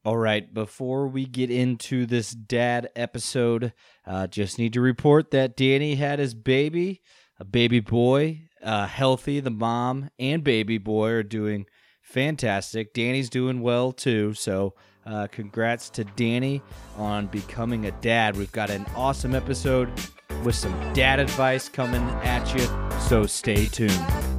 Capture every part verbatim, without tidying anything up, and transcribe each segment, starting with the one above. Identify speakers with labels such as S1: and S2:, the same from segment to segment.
S1: All right, before we get into this dad episode, uh, just need to report that Danny had his baby, a baby boy, uh, healthy. The mom and baby boy are doing fantastic. Danny's doing well too, so uh, congrats to Danny on becoming a dad. We've got an awesome episode with some dad advice coming at you, so stay tuned.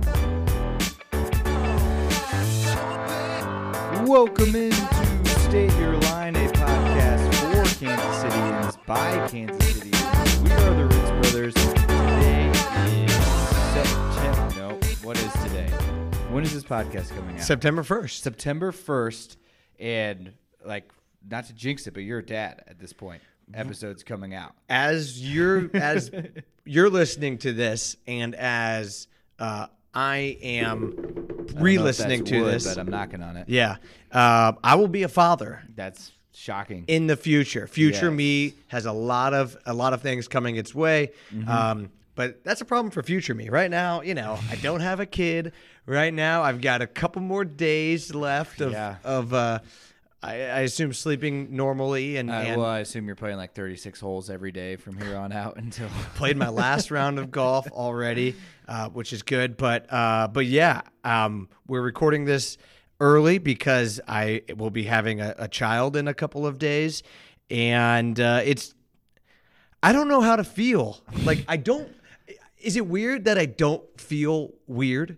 S1: Welcome into State Your Line, a podcast for Kansas Cityans by Kansas Cityans. We are the Ritz Brothers. Today is September. No, what is today? When is this podcast coming out?
S2: September first.
S1: September first. And, like, not to jinx it, but you're a dad at this point. Episode's coming out.
S2: As you're as you're listening to this, and as uh, I am re-listening to
S1: wood,
S2: this,
S1: but I'm knocking on it.
S2: yeah, uh, I will be a father.
S1: That's shocking.
S2: In the future, future
S1: Yes.
S2: me has a lot of a lot of things coming its way.
S1: Mm-hmm.
S2: Um, but that's a problem for future me. Right now, you know, I don't have a kid. Right now, I've got a couple more days left of
S1: Yeah.
S2: of. Uh, I, I assume sleeping normally and,
S1: Uh,
S2: and
S1: well, I assume you're playing like thirty-six holes every day from here on out until
S2: played my last round of golf already, uh, which is good. But uh, but yeah, um, we're recording this early because I will be having a, a child in a couple of days, and uh, it's I don't know how to feel. Like I don't. Is it weird that I don't feel weird?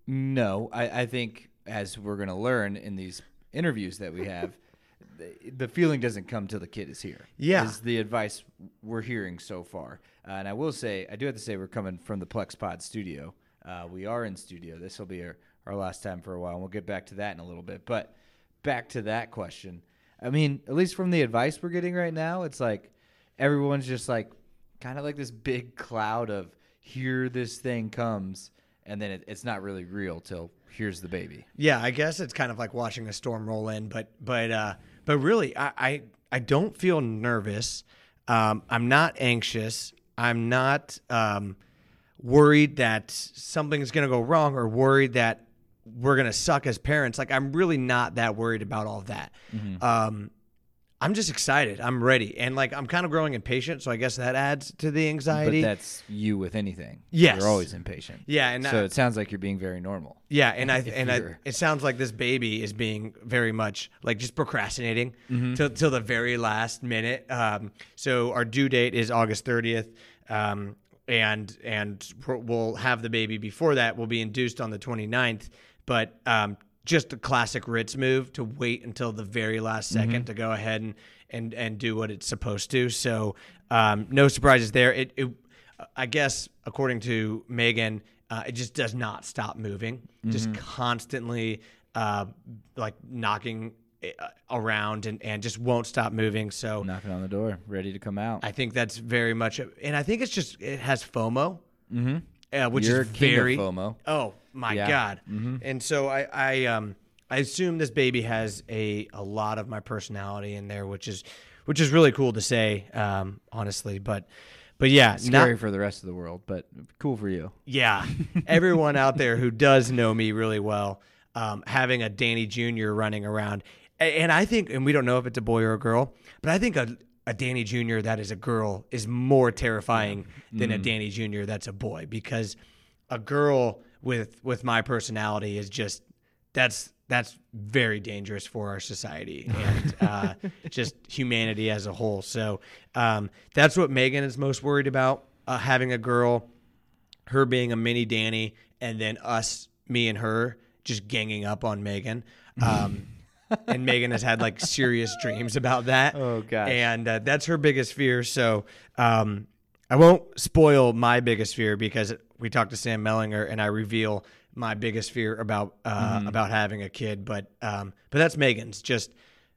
S1: No, I, I think as we're going to learn in these interviews that we have, the, the feeling doesn't come till the kid is here.
S2: Yeah.
S1: Is the advice we're hearing so far. Uh, and I will say, I do have to say we're coming from the Plex Pod studio. Uh, we are in studio. This will be our, our last time for a while, and we'll get back to that in a little bit. But back to that question. I mean, at least from the advice we're getting right now, it's like everyone's just like kind of like this big cloud of here this thing comes, and then it, it's not really real till here's the baby.
S2: Yeah, I guess it's kind of like watching a storm roll in, but but uh, but really, I, I I don't feel nervous. Um, I'm not anxious. I'm not um, worried that something's going to go wrong or worried that we're going to suck as parents. Like I'm really not that worried about all of that.
S1: Mm-hmm.
S2: Um, I'm just excited. I'm ready, and like I'm kind of growing impatient, so I guess that adds to the anxiety.
S1: But that's you with anything.
S2: Yes.
S1: You're always impatient.
S2: Yeah, and
S1: so
S2: I-
S1: it sounds like you're being very normal.
S2: Yeah, and I
S1: If
S2: and I,
S1: you're-
S2: it sounds like this baby is being very much like just procrastinating
S1: Mm-hmm.
S2: till till the very last minute. Um, so our due date is August thirtieth, um, and and we'll have the baby before that. We'll be induced on the twenty-ninth, but um, just a classic Ritz move to wait until the very last second
S1: Mm-hmm.
S2: to go ahead and and and do what it's supposed to. So um, no surprises there. It, it I guess according to Megan. Uh, it just does not stop moving, just constantly uh, like knocking uh, around and, and just won't stop moving. So
S1: Knocking on the door, ready to come out.
S2: I think that's very much, and I think it's just, it has FOMO,
S1: mm-hmm.
S2: uh, which
S1: You're
S2: is
S1: a king
S2: very,
S1: of FOMO.
S2: oh my
S1: Yeah.
S2: God.
S1: Mhm.
S2: And so I, I, um, I assume this baby has a, a lot of my personality in there, which is, which is really cool to say, um, honestly, but, but yeah,
S1: Scary
S2: not,
S1: for the rest of the world, but cool for you.
S2: yeah, everyone out there who does know me really well, um, having a Danny Junior running around, A- and I think, and we don't know if it's a boy or a girl, but I think a, a Danny Junior that is a girl is more terrifying than a Danny Junior that's a boy, because a girl with with my personality is just that's that's very dangerous for our society and uh, just humanity as a whole. So um, that's what Megan is most worried about, uh, having a girl, her being a mini Danny, and then us, me and her, just ganging up on Megan. Um, and Megan has had like serious dreams about that.
S1: Oh, gosh.
S2: And uh, that's her biggest fear. So um, I won't spoil my biggest fear because we talked to Sam Mellinger and I reveal my biggest fear about uh,
S1: Mm-hmm.
S2: about having a kid. But um, but that's Megan's, just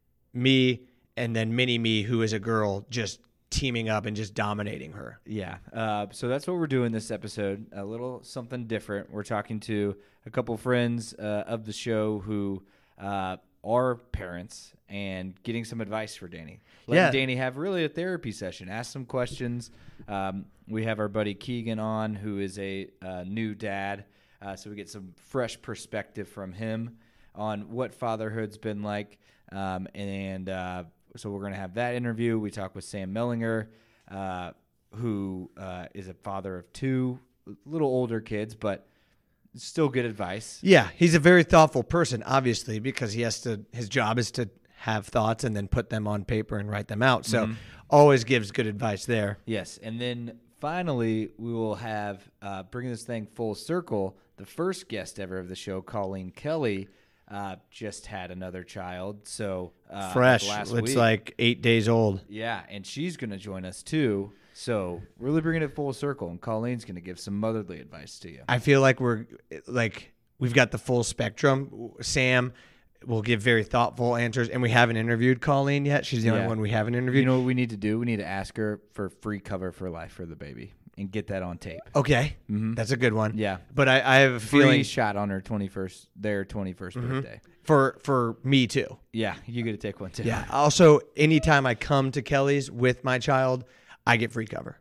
S2: me and then mini me, who is a girl, just teaming up and just dominating her.
S1: Yeah. Uh, so that's what we're doing this episode. A little something different. We're talking to a couple friends uh, of the show who uh, are parents and getting some advice for Danny. Letting
S2: Yeah.
S1: Danny have really a therapy session. Ask some questions. Um, we have our buddy Keegan on, who is a uh, new dad. Uh, so we get some fresh perspective from him on what fatherhood's been like. Um, and uh, so we're going to have that interview. We talk with Sam Mellinger, uh, who uh, is a father of two little older kids, but still good advice.
S2: Yeah, he's a very thoughtful person, obviously, because he has to. His job is to have thoughts and then put them on paper and write them out. So mm-hmm. always gives good advice there.
S1: Yes, and then finally we will have, uh, bringing this thing full circle, the first guest ever of the show, Colleen Kelly, uh, just had another child. So uh,
S2: fresh,
S1: last
S2: it's
S1: week.
S2: like eight days old.
S1: Yeah, and she's going to join us too. So really bringing it full circle, and Colleen's going to give some motherly advice to you.
S2: I feel like we're like we've got the full spectrum. Sam will give very thoughtful answers, and we haven't interviewed Colleen yet. She's the yeah. only one we haven't interviewed.
S1: You know what we need to do? We need to ask her for free cover for life for the baby and get that on tape.
S2: Okay,
S1: mm-hmm.
S2: that's a good one.
S1: Yeah,
S2: but I, I have a
S1: free
S2: feeling
S1: shot on her twenty-first, their twenty-first mm-hmm. birthday
S2: for for me too.
S1: Yeah, you get to take one too.
S2: Yeah. Also, anytime I come to Kelly's with my child, I get free cover.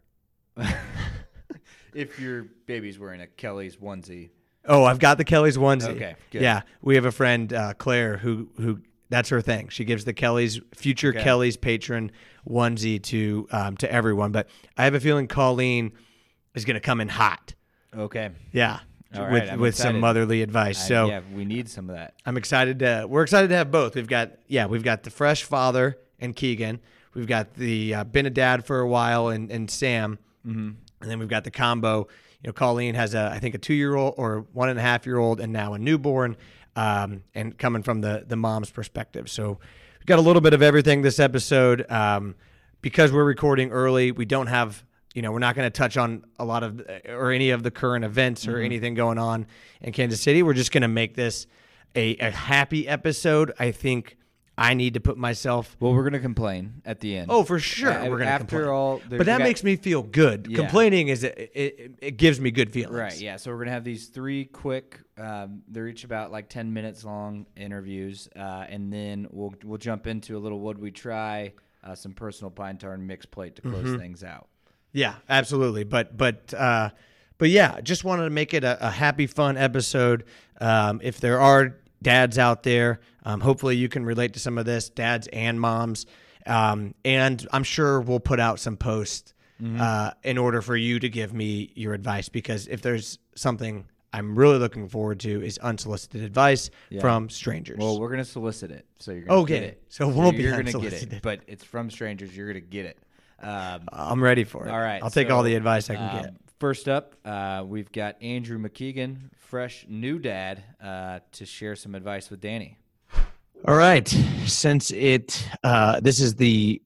S1: If your baby's wearing a Kelly's onesie.
S2: Oh, I've got the Kelly's onesie.
S1: Okay, good.
S2: Yeah, we have a friend, uh, Claire, who who that's her thing. She gives the Kelly's future okay. Kelly's patron onesie to um, to everyone. But I have a feeling Colleen is going to come in hot.
S1: Okay.
S2: Yeah.
S1: All right,
S2: with
S1: I'm
S2: with
S1: excited.
S2: some motherly advice.
S1: I,
S2: so
S1: yeah, we need some of that.
S2: I'm excited to. We're excited to have both. We've got yeah, we've got the fresh father and Keegan. We've got the uh, been a dad for a while and and Sam.
S1: Mm-hmm.
S2: And then we've got the combo. You know, Colleen has a, I think, a two-year-old or one and a half year old, and now a newborn. Um, and coming from the the mom's perspective, so we've got a little bit of everything this episode. Um, because we're recording early, we don't have, you know, we're not going to touch on a lot of or any of the current events or mm-hmm. anything going on in Kansas City. We're just going to make this a, a happy episode. I think. I need to put myself.
S1: Well, we're going to complain at the end.
S2: Oh, for sure,
S1: uh,
S2: we're going to
S1: after
S2: complain.
S1: all.
S2: But that
S1: got,
S2: makes me feel good.
S1: Yeah.
S2: Complaining is it, it, it gives me good feelings.
S1: Right. Yeah. So we're going to have these three quick. Um, they're each about like ten minutes long interviews, uh, and then we'll we'll jump into a little would we try, uh, some personal pine tar and mixed plate to close mm-hmm. things out.
S2: Yeah, absolutely. But but uh, but yeah, just wanted to make it a, a happy, fun episode. Um, if there are dads out there, um, hopefully you can relate to some of this, dads and moms. Um, and I'm sure we'll put out some posts mm-hmm. uh, in order for you to give me your advice, because if there's something I'm really looking forward to is unsolicited advice yeah. from strangers.
S1: Well, we're going to solicit it, so you're going to
S2: okay.
S1: get it.
S2: So we'll
S1: so
S2: be
S1: you're
S2: going to
S1: get it, but it's from strangers. You're going to get it. Um,
S2: I'm ready for it.
S1: All right.
S2: I'll take
S1: so,
S2: all the advice I can
S1: um,
S2: get.
S1: First up, uh, we've got Andrew McKeegan, fresh new dad, uh, to share some advice with Danny.
S2: All right. Since it, uh, this is the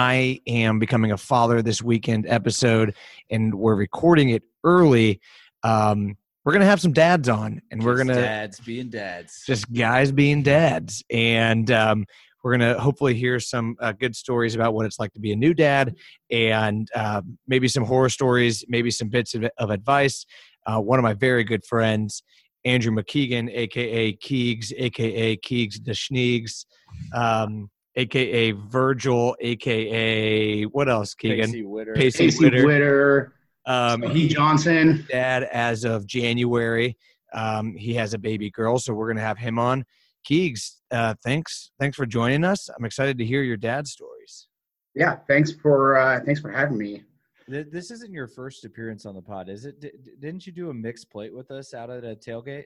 S2: I Am Becoming a Father This Weekend episode, and we're recording it early, um, we're going to have some dads on, and we're going to.
S1: Dads being dads.
S2: Just guys being dads. And, um, we're going to hopefully hear some uh, good stories about what it's like to be a new dad, and uh, maybe some horror stories, maybe some bits of, of advice. Uh, one of my very good friends, Andrew McKeegan, a k a. Keegs, a k a. Keegs the Schneegs, um, a k a. Virgil, a k a. What else, Keegan?
S1: Pacey Witter.
S2: Pacey,
S3: Pacey
S2: Witter.
S3: Witter.
S2: Um,
S3: he Johnson.
S2: Dad as of January. Um, he has a baby girl, so we're going to have him on. Keegs, uh, thanks, thanks for joining us. I'm excited to hear your dad's stories.
S3: Yeah, thanks for uh, thanks for having me.
S1: This isn't your first appearance on the pod, is it? D- didn't you do a mixed plate with us out at a tailgate?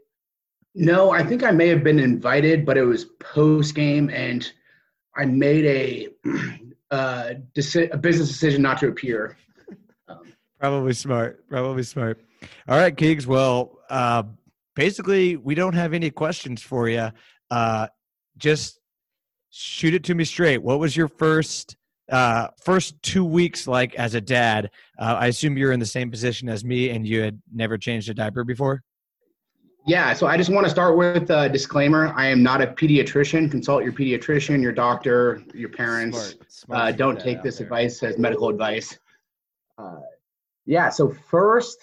S3: No, I think I may have been invited, but it was post game, and I made a uh, deci- a business decision not to appear. Um,
S2: probably smart. Probably smart. All right, Keegs. Well, uh, basically, we don't have any questions for you. Uh, just shoot it to me straight. What was your first uh, first two weeks like as a dad? Uh, I assume you're in the same position as me, and you had never changed a diaper before.
S3: Yeah, so I just want to start with a disclaimer. I am not a pediatrician. Consult your pediatrician, your doctor, your parents.
S1: Smart, smart
S3: uh, don't take this there. advice as medical advice. Uh, yeah, so first,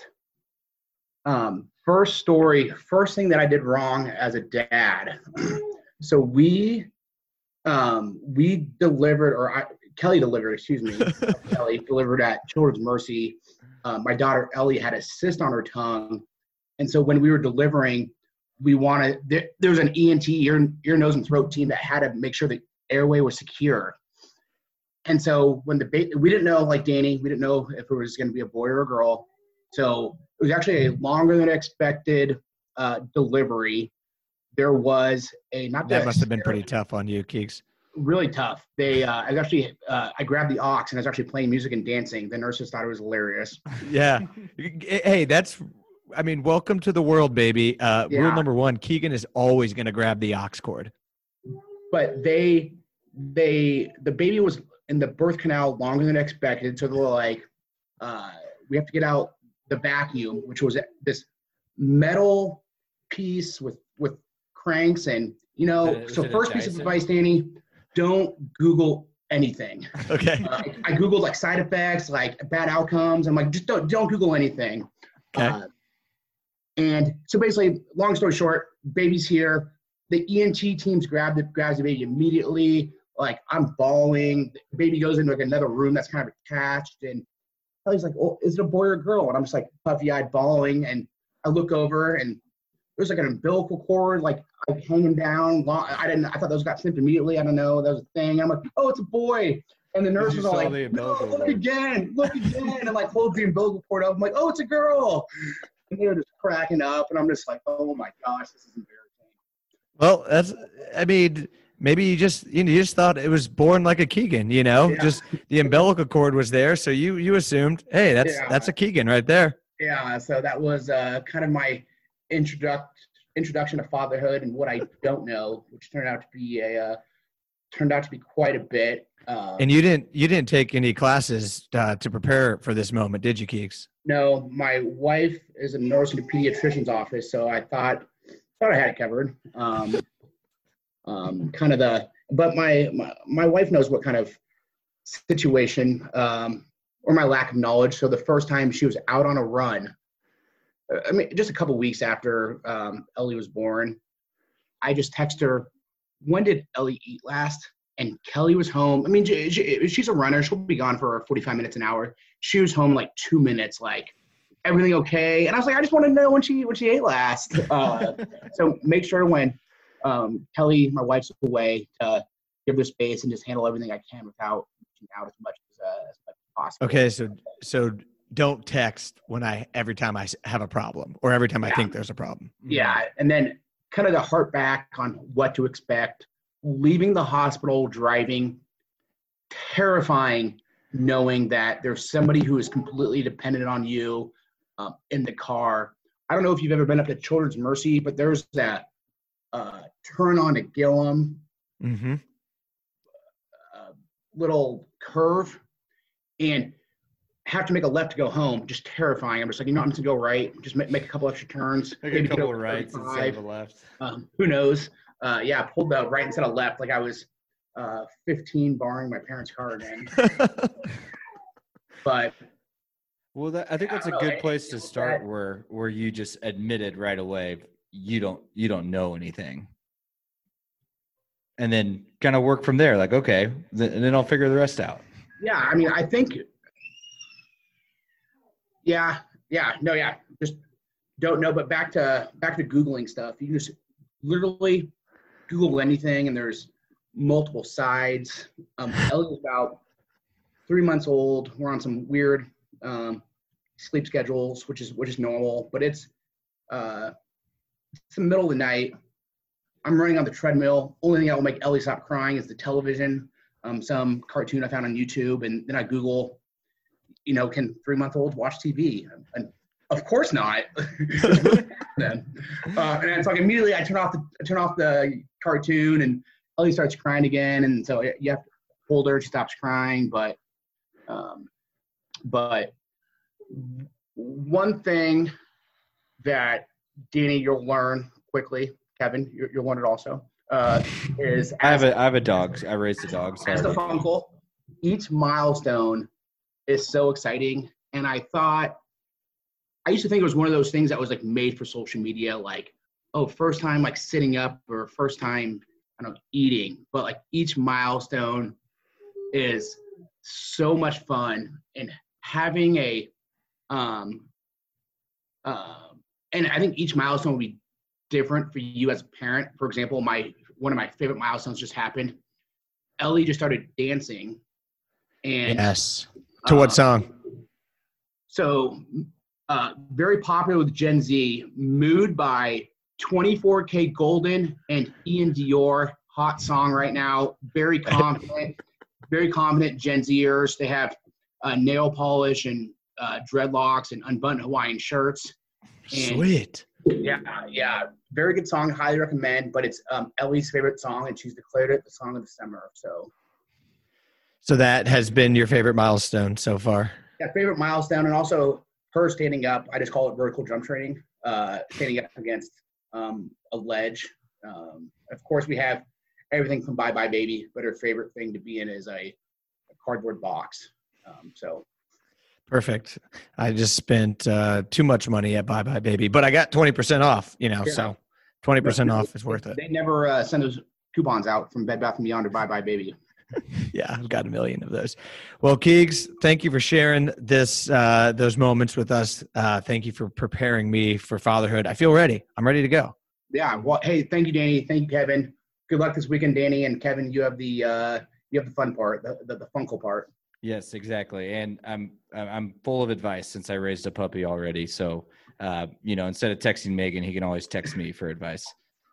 S3: um, first story, first thing that I did wrong as a dad. So we, um, we delivered, or I, Kelly delivered, excuse me, Kelly delivered at Children's Mercy. Uh, my daughter Ellie had a cyst on her tongue. And so when we were delivering, we wanted, there, there was an E N T, ear, ear, nose, and throat team that had to make sure that airway was secure. And so when the baby, we didn't know, like Danny, we didn't know if it was going to be a boy or a girl. So it was actually a longer than expected uh, delivery. There was a not
S2: that must have been pretty tough on you, Keeks.
S3: Really tough. They, uh, I was actually, uh, I grabbed the aux and I was actually playing music and dancing. The nurses thought it was hilarious.
S2: Yeah. Hey, that's, I mean, welcome to the world, baby. Uh,
S3: Yeah.
S2: Rule number one: Keegan is always going to grab the aux cord.
S3: But they, they, the baby was in the birth canal longer than expected. So they were like, uh, we have to get out the vacuum, which was this metal piece with, with cranks. And, you know,
S1: Was
S3: so
S1: it a
S3: first piece of
S1: Dyson?
S3: advice, Danny, don't Google anything.
S2: Okay.
S3: Uh, I, I Googled like side effects, like bad outcomes. I'm like, just don't, don't Google anything.
S2: Okay.
S3: Uh, and so basically, long story short, baby's here. The E N T teams grab the grabs the baby immediately. Like I'm bawling. The baby goes into like another room that's kind of attached, and Kelly's like, "Oh, is it a boy or a girl?" And I'm just like puffy-eyed, bawling. And I look over, and there's like an umbilical cord, like, like hanging down. Long, I didn't. I thought those got snipped immediately. I don't know. That was a thing. I'm like, "Oh, it's a boy." And the nurse
S1: You
S3: was all
S1: saw
S3: like,
S1: the
S3: "No,
S1: umbilical
S3: look
S1: cord."
S3: again, look again," and like holds the umbilical cord up. I'm like, "Oh, it's a girl." And they're just cracking up, and I'm just like, "Oh my gosh, this is embarrassing."
S2: Well, that's, I mean, maybe you just, you know, you just thought it was born like a Keegan, you know,
S3: Yeah.
S2: just the umbilical cord was there. So you, you assumed, hey, that's,
S3: Yeah.
S2: that's a Keegan right there.
S3: Yeah, so that was uh, kind of my introduct introduction to fatherhood and what I don't know, which turned out to be a uh, turned out to be quite a bit. Um,
S2: And you didn't, you didn't take any classes uh, to prepare for this moment, did you, Keeks?
S3: no, my wife is a nurse in a pediatrician's office, so I thought thought I had it covered. Um, um, kind of the, but my, my my wife knows what kind of situation um, or my lack of knowledge. So the first time she was out on a run, I mean, just a couple weeks after um, Ellie was born, I just texted her, when did Ellie eat last? And Kelly was home. I mean, she, she, she's a runner. She'll be gone for forty-five minutes, an hour. She was home like two minutes, like, everything okay? And I was like, I just want to know when she when she ate last. Uh, so make sure when um, Kelly, my wife's away, to give her space and just handle everything I can without reaching out as much as, uh, as much as possible.
S2: Okay. So, so don't text when I, every time I s- have a problem or every time I
S3: Yeah.
S2: think there's a problem.
S3: Yeah, and then kind of the heart back on what to expect. Leaving the hospital, driving, terrifying, knowing that there's somebody who is completely dependent on you um, in the car. I don't know if you've ever been up to Children's Mercy, but there's that uh, turn on to Gillum
S2: Mm-hmm.
S3: uh, little curve, and have to make a left to go home. Just terrifying. I'm just like, you know, I'm just gonna go right. Just make, make a couple extra turns.
S1: Like
S3: maybe
S1: a
S3: get
S1: couple
S3: over
S1: of rights instead
S3: thirty-five.
S1: of a left.
S3: Um, who knows? Uh, yeah, I pulled the right instead of left, like I was uh, fifteen, borrowing my parents' car again. But
S1: Well, that, I think
S3: Yeah,
S1: that's
S3: I
S1: a
S3: don't know.
S1: good place to
S3: It's
S1: start,
S3: that-
S1: where where you just admitted right away you don't you don't know anything, and then kind of work from there. Like, okay, th- and then I'll figure the rest out.
S3: yeah, I mean, I think, yeah, yeah, no, yeah, just don't know. But back to back to Googling stuff. You can just literally Google anything, and there's multiple sides. Um, Ellie's about three months old. We're on some weird um, sleep schedules, which is which is normal, but it's uh, it's the middle of the night. I'm running on the treadmill. Only thing that will make Ellie stop crying is the television, um, some cartoon I found on YouTube, and then I Google, you know, can three-month-olds watch T V? And of course not. It's really bad then. Uh, and it's like immediately I turn off the I turn off the cartoon, and Ellie starts crying again, and so you have to hold her. She stops crying, but um, but one thing that Danny, you'll learn quickly. Kevin, you- you'll learn it also. Uh, is
S1: I have
S3: as,
S1: a I have a dog. I raised a dog. So
S3: as the funkle, each milestone is so exciting. And I thought, I used to think it was one of those things that was like made for social media, like, oh, first time like sitting up or first time, I don't know, eating. But like each milestone is so much fun, and having a, um, uh, and I think each milestone will be different for you as a parent. For example, my one of my favorite milestones just happened. Ellie just started dancing. And
S2: yes. To what
S3: uh,
S2: song?
S3: So uh, very popular with Gen Z, Mood by twenty-four K Golden and Ian Dior. Hot song right now. Very confident, very confident Gen Zers. They have uh, nail polish and uh, dreadlocks and unbuttoned Hawaiian shirts. And
S2: Sweet.
S3: Yeah, yeah. Very good song. Highly recommend. But it's um, Ellie's favorite song, and she's declared it the song of the summer. So,
S2: so that has been your favorite milestone so far.
S3: Yeah, favorite milestone, and also her standing up. I just call it vertical jump training. Uh, standing up against um, a ledge. Um, of course, we have everything from Bye Bye Baby, but her favorite thing to be in is a, a cardboard box. Um, so.
S2: Perfect. I just spent uh, too much money at Bye Bye Baby, but I got twenty percent off, you know, yeah. So twenty percent off is worth it.
S3: They never uh, send those coupons out from Bed Bath and Beyond or Bye Bye Baby.
S2: Yeah, I've got a million of those. Well, Keegs, thank you for sharing this, uh, those moments with us. Uh, thank you for preparing me for fatherhood. I feel ready. I'm ready to go.
S3: Yeah. Well, hey, thank you, Danny. Thank you, Kevin. Good luck this weekend, Danny, and Kevin. You have the uh, you have the fun part, the the, the funkle part.
S1: Yes, exactly. And I'm I'm full of advice since I raised a puppy already. So, uh, you know, instead of texting Megan, he can always text me for advice.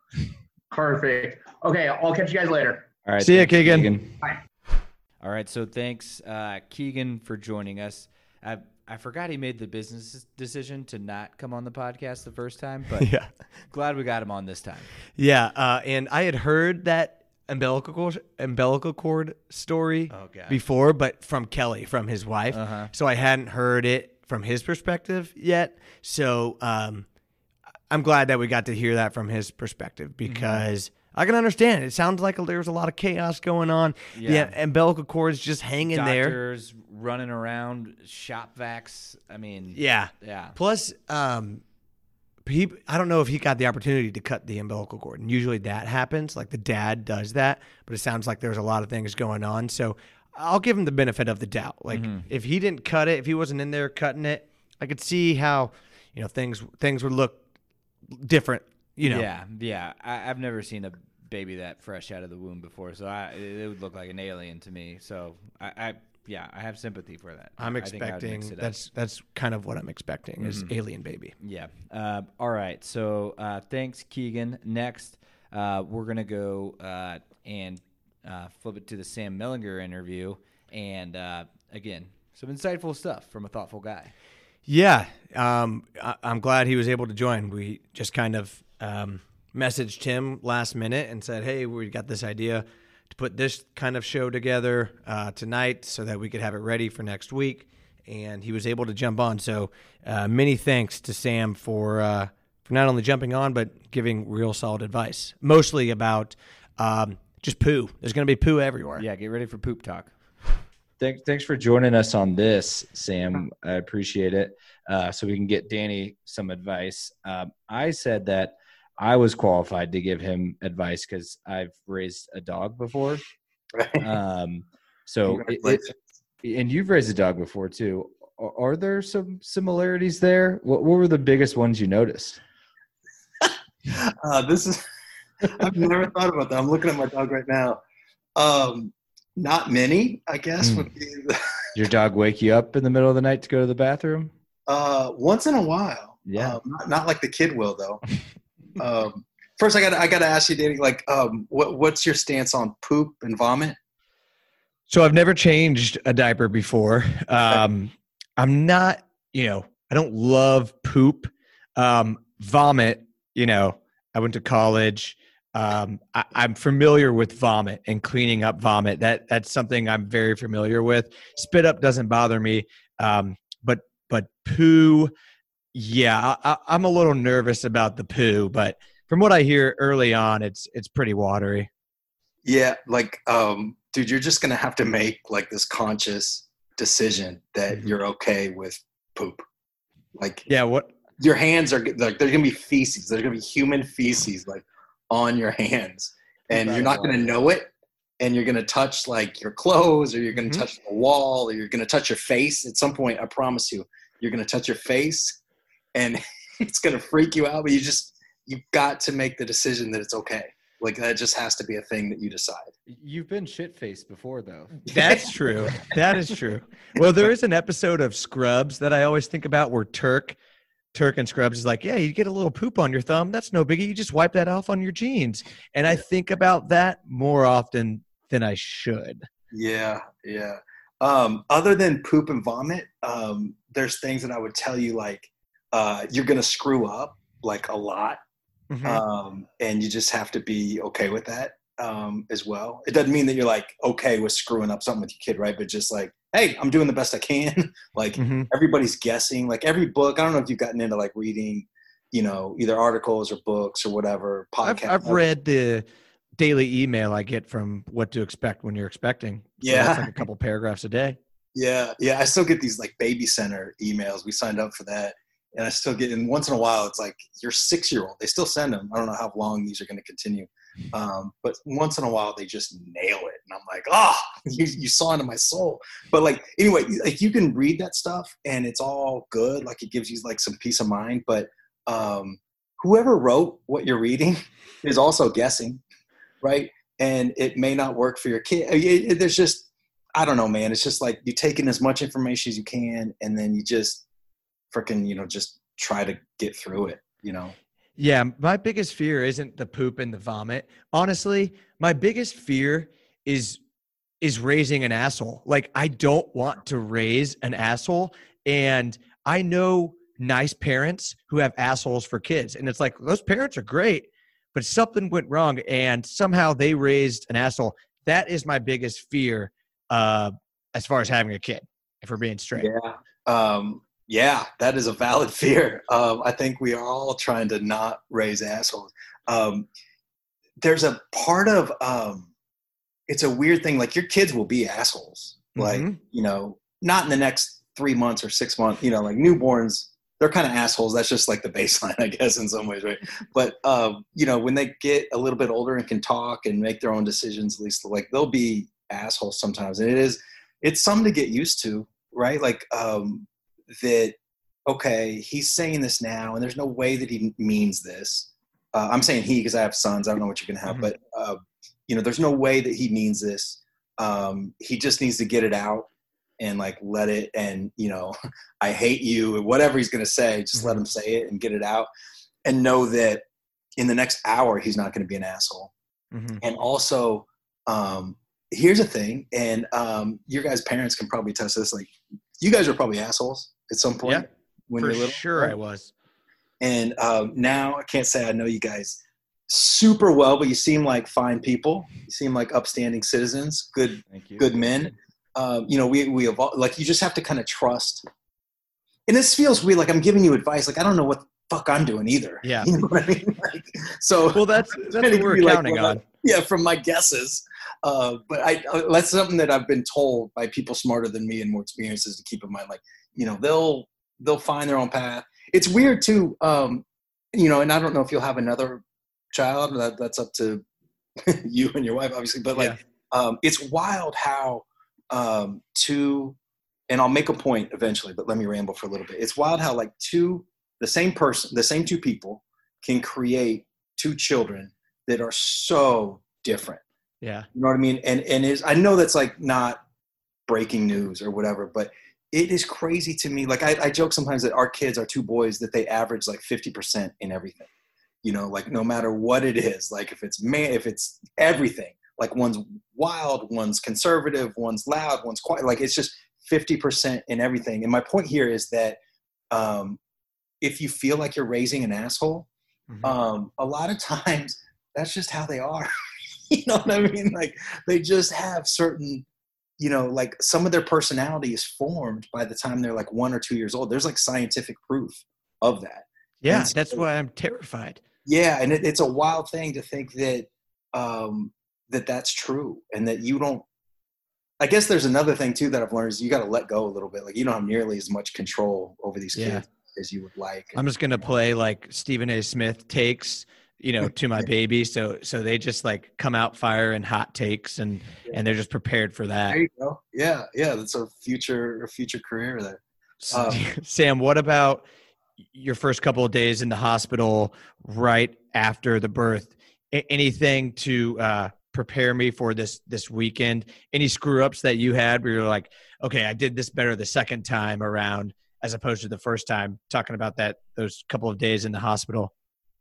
S3: Perfect. Okay, I'll catch you guys later.
S2: All right. See you, Keegan.
S3: Keegan. Bye.
S1: All right. So thanks, uh, Keegan, for joining us. I I forgot he made the business decision to not come on the podcast the first time, but
S2: yeah,
S1: glad we got him on this time.
S2: Yeah, uh, and I had heard that umbilical cord, umbilical cord story
S1: oh,
S2: before, but from Kelly, from his wife.
S1: Uh-huh.
S2: So I hadn't heard it from his perspective yet. So um, I'm glad that we got to hear that from his perspective because mm-hmm. I can understand. It sounds like there was a lot of chaos going on. Yeah, the umbilical cord's just hanging
S1: Doctors
S2: there.
S1: Doctors running around, shop vacs. I mean,
S2: yeah,
S1: yeah.
S2: Plus, um, He, I don't know if he got the opportunity to cut the umbilical cord. And usually that happens. Like the dad does that. But it sounds like there's a lot of things going on. So I'll give him the benefit of the doubt. Like mm-hmm. if he didn't cut it, if he wasn't in there cutting it, I could see how, you know, things things would look different, you know.
S1: Yeah, yeah. I, I've never seen a baby that fresh out of the womb before. So I, it would look like an alien to me. So I, I yeah, I have sympathy for that.
S2: I'm expecting that's that's kind of what I'm expecting is mm-hmm. alien baby.
S1: Yeah. Uh, all right. So uh, thanks, Keegan. Next, uh, we're gonna go uh, and uh, flip it to the Sam Mellinger interview, and uh, again, some insightful stuff from a thoughtful guy.
S2: Yeah, um, I- I'm glad he was able to join. We just kind of um, messaged him last minute and said, "Hey, we got this idea to put this kind of show together uh, tonight so that we could have it ready for next week." And he was able to jump on. So uh, many thanks to Sam for uh, for not only jumping on, but giving real solid advice, mostly about um, just poo. There's going to be poo everywhere.
S1: Yeah, get ready for poop talk. Thanks, thanks for joining us on this, Sam. I appreciate it. Uh, so we can get Danny some advice. Um, I said that I was qualified to give him advice because I've raised a dog before. Um, so, it, it, and you've raised a dog before too. Are, are there some similarities there? What, what were the biggest ones you noticed?
S4: uh, this is, I've never thought about that. I'm looking at my dog right now. Um, not many, I guess.
S1: Mm.
S4: Would be the
S1: Your dog wake you up in the middle of the night to go to the bathroom?
S4: Uh, once in a while.
S1: Yeah.
S4: Uh, not, not like the kid will though. Um, first, I got I got to ask you, Danny. Like, um, what what's your stance on poop and vomit?
S2: So I've never changed a diaper before. Um, I'm not, you know, I don't love poop. Um, vomit, you know, I went to college. Um, I, I'm familiar with vomit and cleaning up vomit. That that's something I'm very familiar with. Spit up doesn't bother me, um, but but poo. Yeah, I, I'm a little nervous about the poo, but from what I hear early on, it's it's pretty watery.
S4: Yeah, like, um, dude, you're just gonna have to make like this conscious decision that
S2: Mm-hmm.
S4: you're okay with poop. Like,
S2: Yeah, what?
S4: your hands are like there's gonna be feces. There's gonna be human feces like on your hands, and you're not gonna know it. And you're gonna touch like your clothes, or you're gonna
S2: Mhm.
S4: touch the wall, or you're gonna touch your face. At some point, I promise you, you're gonna touch your face. And it's going to freak you out, but you just, you've got to make the decision that it's okay. Like that just has to be a thing that you decide.
S1: You've been shit-faced before, though.
S2: That's true. That is true. Well, there is an episode of Scrubs that I always think about where Turk, Turk and Scrubs is like, yeah, you get a little poop on your thumb. That's no biggie. You just wipe that off on your jeans. And I think about that more often than I should.
S4: Yeah, yeah. Um, other than poop and vomit, um, there's things that I would tell you like uh, you're going to screw up like a lot.
S2: Mhm.
S4: Um, and you just have to be okay with that um, as well. It doesn't mean that you're like okay with screwing up something with your kid, right? But just like, hey, I'm doing the best I can. Like
S2: Mhm.
S4: everybody's guessing. Like every book, I don't know if you've gotten into like reading, you know, either articles or books or whatever.
S2: I've,
S4: Podcasts.
S2: I've read the daily email I get from What to Expect When You're Expecting. So
S4: Yeah.
S2: that's like a couple paragraphs a day.
S4: Yeah, yeah. I still get these like baby center emails. We signed up for that. And I still get, and once in a while, it's like your six-year-old. They still send them. I don't know how long these are going to continue, um, but once in a while, they just nail it, and I'm like, oh, you, you saw into my soul. But like, anyway, like you can read that stuff, and it's all good. Like it gives you like some peace of mind. But um, whoever wrote what you're reading is also guessing, right? And it may not work for your kid. It, it, there's just, I don't know, man. It's just like you take in as much information as you can, and then you just freaking, you know, just try to get through it, you know?
S2: Yeah. My biggest fear isn't the poop and the vomit. Honestly, my biggest fear is, is raising an asshole. Like I don't want to raise an asshole. And I know nice parents who have assholes for kids. And it's like, those parents are great, but something went wrong and somehow they raised an asshole. That is my biggest fear uh, as far as having a kid, if we're being straight.
S4: Yeah. Um, Yeah, that is a valid fear. Um, I think we are all trying to not raise assholes. Um, there's a part of, um, it's a weird thing. Like your kids will be assholes. Like,
S2: Mhm.
S4: you know, not in the next three months or six months, you know, like newborns, they're kind of assholes. That's just like the baseline, I guess, in some ways, right? But, um, you know, when they get a little bit older and can talk and make their own decisions, at least like they'll be assholes sometimes. And it is, it's something to get used to, right? Like, um, that, okay, he's saying this now, and there's no way that he means this. Uh, I'm saying he because I have sons. I don't know what you're going to have,
S2: Mhm.
S4: but, uh, you know, there's no way that he means this. Um, he just needs to get it out and, like, let it, and, you know, I hate you, or whatever he's going to say, just let him say it and get it out, and know that in the next hour he's not going to be an asshole.
S2: Mhm.
S4: And also, um, here's a thing, and um, your guys' parents can probably test this, like, you guys are probably assholes at some point
S2: Yeah,
S4: when
S2: For
S4: you're little.
S2: sure
S4: right?
S2: I was.
S4: And um, now I can't say I know you guys super well, but you seem like fine people. You seem like upstanding citizens, good,
S1: Thank you.
S4: good men. Um, you know, we we evolve, like you just have to kind of trust. And this feels weird, like I'm giving you advice. Like I don't know what the fuck I'm doing either.
S2: Yeah.
S4: You know what I mean? Like, so
S2: Well, that's that's
S4: trying to
S2: what we're
S4: give you, like,
S2: counting
S4: what I-
S2: on.
S4: yeah, from my guesses. Uh, but I, uh, that's something that I've been told by people smarter than me and more experiences to keep in mind. Like, you know, they'll, they'll find their own path. It's weird too. Um, you know, and I don't know if you'll have another child, that that's up to you and your wife, obviously, but like, um, it's wild how, um, two, and I'll make a point eventually, but let me ramble for a little bit. It's wild how like two, the same person, the same two people can create two children that are so different.
S2: Yeah.
S4: You know what I mean? And and is I know that's like not breaking news or whatever, but it is crazy to me. Like I, I joke sometimes that our kids are two boys that they average like fifty percent in everything. You know, like no matter what it is, like if it's man, if it's everything, like one's wild, one's conservative, one's loud, one's quiet. Like it's just fifty percent in everything. And my point here is that um, if you feel like you're raising an asshole,
S2: Mhm.
S4: um, a lot of times that's just how they are. You know what I mean? Like they just have certain, you know, like some of their personality is formed by the time they're like one or two years old. There's like scientific proof of that.
S2: Yeah,
S4: And so-
S2: that's why I'm terrified.
S4: Yeah, and it, it's a wild thing to think that um, that that's true, and that you don't. I guess there's another thing too that I've learned is you got to let go a little bit. Like you don't have nearly as much control over these
S2: Yeah.
S4: kids as you would like.
S2: I'm just gonna play like Stephen A. Smith takes, you know, to my baby. So so they just like come out fire and hot takes, and and they're just prepared for that.
S4: There you go. Yeah, yeah, that's a future a future career there. Um,
S2: Sam, what about your first couple of days in the hospital right after the birth? a- anything to uh, prepare me for this this weekend? Any screw ups that you had where you're like, okay, I did this better the second time around as opposed to the first time? Talking about that those couple of days in the hospital.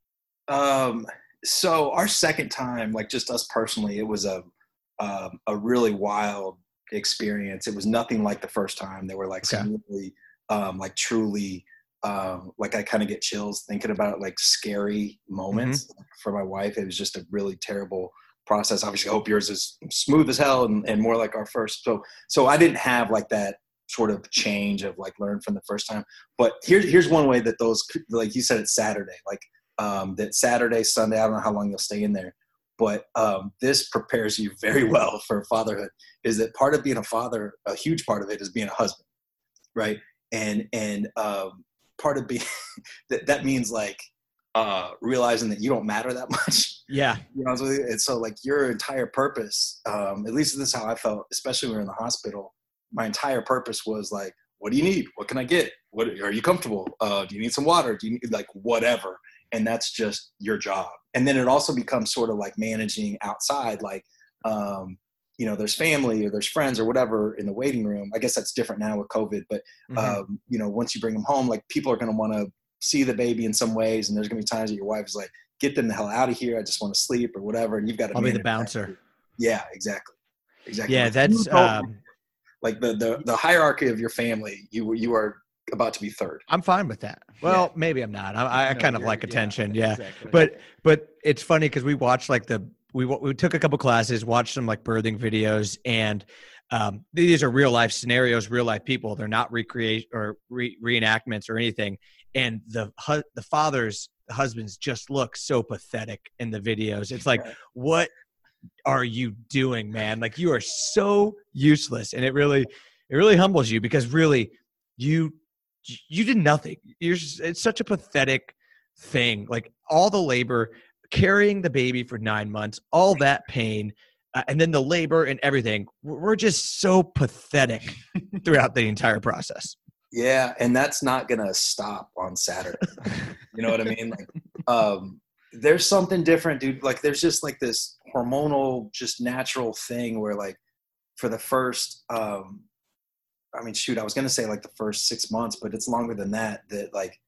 S4: Um, so our second time, like just us personally, it was a um, a really wild experience. It was nothing like the first time. There were like
S2: Okay.
S4: some really, um, like truly, um, like I kind of get chills thinking about it, like scary moments
S2: Mm-hmm.
S4: for my wife. It was just a really terrible process. Obviously, I hope yours is smooth as hell and, and more like our first. So, so I didn't have like that sort of change of like learn from the first time. But here's here's one way that those, like you said, it's Saturday, like um, that Saturday, Sunday. I don't know how long you'll stay in there. But um, this prepares you very well for fatherhood. Is that part of being a father? A huge part of it is being a husband, right? And and um, part of being that that means like uh, realizing that you don't matter that much.
S2: Yeah.
S4: You know, and so like your entire purpose, um, at least this is how I felt, especially when we were in the hospital. My entire purpose was like, what do you need? What can I get? What are you comfortable? Uh, do you need some water? Do you need like whatever? And that's just your job. And then it also becomes sort of like managing outside, like, um, you know, there's family or there's friends or whatever in the waiting room. I guess that's different now with COVID, but,
S2: Mm-hmm.
S4: um, you know, once you bring them home, like people are going to want to see the baby in some ways. And there's going to be times that your wife is like, get them the hell out of here. I just want to sleep or whatever. And you've got to
S2: I'll be the
S4: manage that.
S2: bouncer.
S4: Yeah, exactly. Exactly.
S2: Yeah,
S4: Like,
S2: that's
S4: you don't-
S2: um,
S4: like the, the, the hierarchy of your family, you you are about to be third.
S2: I'm fine with that. Well, maybe I'm not. I, I
S1: No,
S2: kind of
S1: you're-
S2: like
S1: yeah,
S2: attention. Yeah.
S1: exactly.
S2: But but it's funny because we watched like the we we took a couple classes, watched some like birthing videos, and um, these are real life scenarios, real life people. They're not recreate or re- reenactments or anything. And the hu- the fathers, the husbands, just look so pathetic in the videos. It's like, what are you doing, man? Like you are so useless, and it really it really humbles you because really you you did nothing. You're just, it's such a pathetic thing. Like all the labor, carrying the baby for nine months, all that pain, uh, and then the labor and everything. We're we're just so pathetic throughout the entire process.
S4: Yeah, and that's not gonna stop on Saturday. You know what I mean? Like, um, there's something different, dude. Like, there's just like this hormonal, just natural thing where, like, for the first, um, I mean, shoot, I was gonna say like the first six months, but it's longer than that. That like,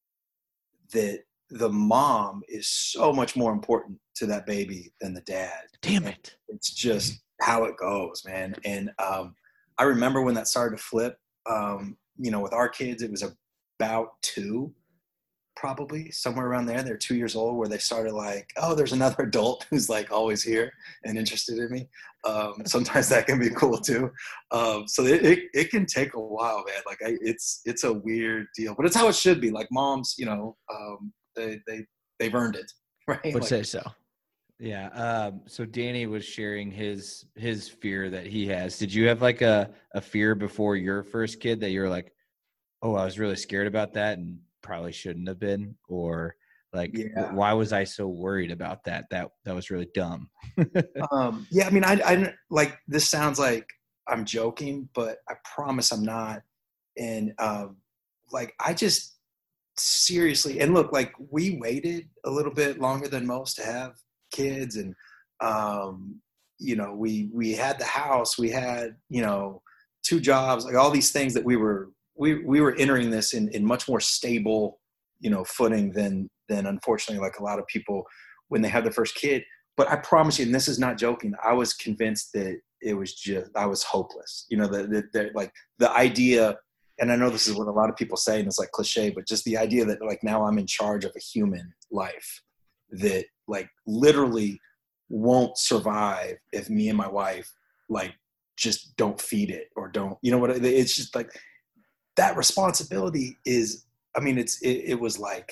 S4: that the mom is so much more important to that baby than the dad.
S2: Damn it.
S4: It's just how it goes, man. And um, I remember when that started to flip. Um, you know, with our kids, it was about two, probably somewhere around there. They're two years old, where they started like, oh, there's another adult who's like always here and interested in me. Um, sometimes that can be cool too. Um, so it, it it can take a while, man. Like I, it's it's a weird deal, but it's how it should be. Like moms, you know, um, they they they've earned it, right?
S2: Would
S4: Like,
S2: say so.
S1: Yeah. Um, so Danny was sharing his his fear that he has. Did you have like a, a fear before your first kid that you were like, oh, I was really scared about that and probably shouldn't have been? Or like,
S4: Yeah.
S1: why was I so worried about that? That that was really dumb.
S4: um, yeah, I mean, I, I like this sounds like I'm joking, but I promise I'm not. And um, like, I just seriously, and look, like we waited a little bit longer than most to have kids, and um, you know, we we had the house, we had, you know, two jobs, like all these things that we were we we were entering this in in much more stable, you know, footing than than unfortunately like a lot of people when they have their first kid. But I promise you, and this is not joking, I was convinced that it was just I was hopeless. You know, the, the, the like the idea, and I know this is what a lot of people say, and it's like cliche, but just the idea that like now I'm in charge of a human life that like literally won't survive if me and my wife like just don't feed it or don't, you know what, it's just like that responsibility is, I mean, it's, it, it was like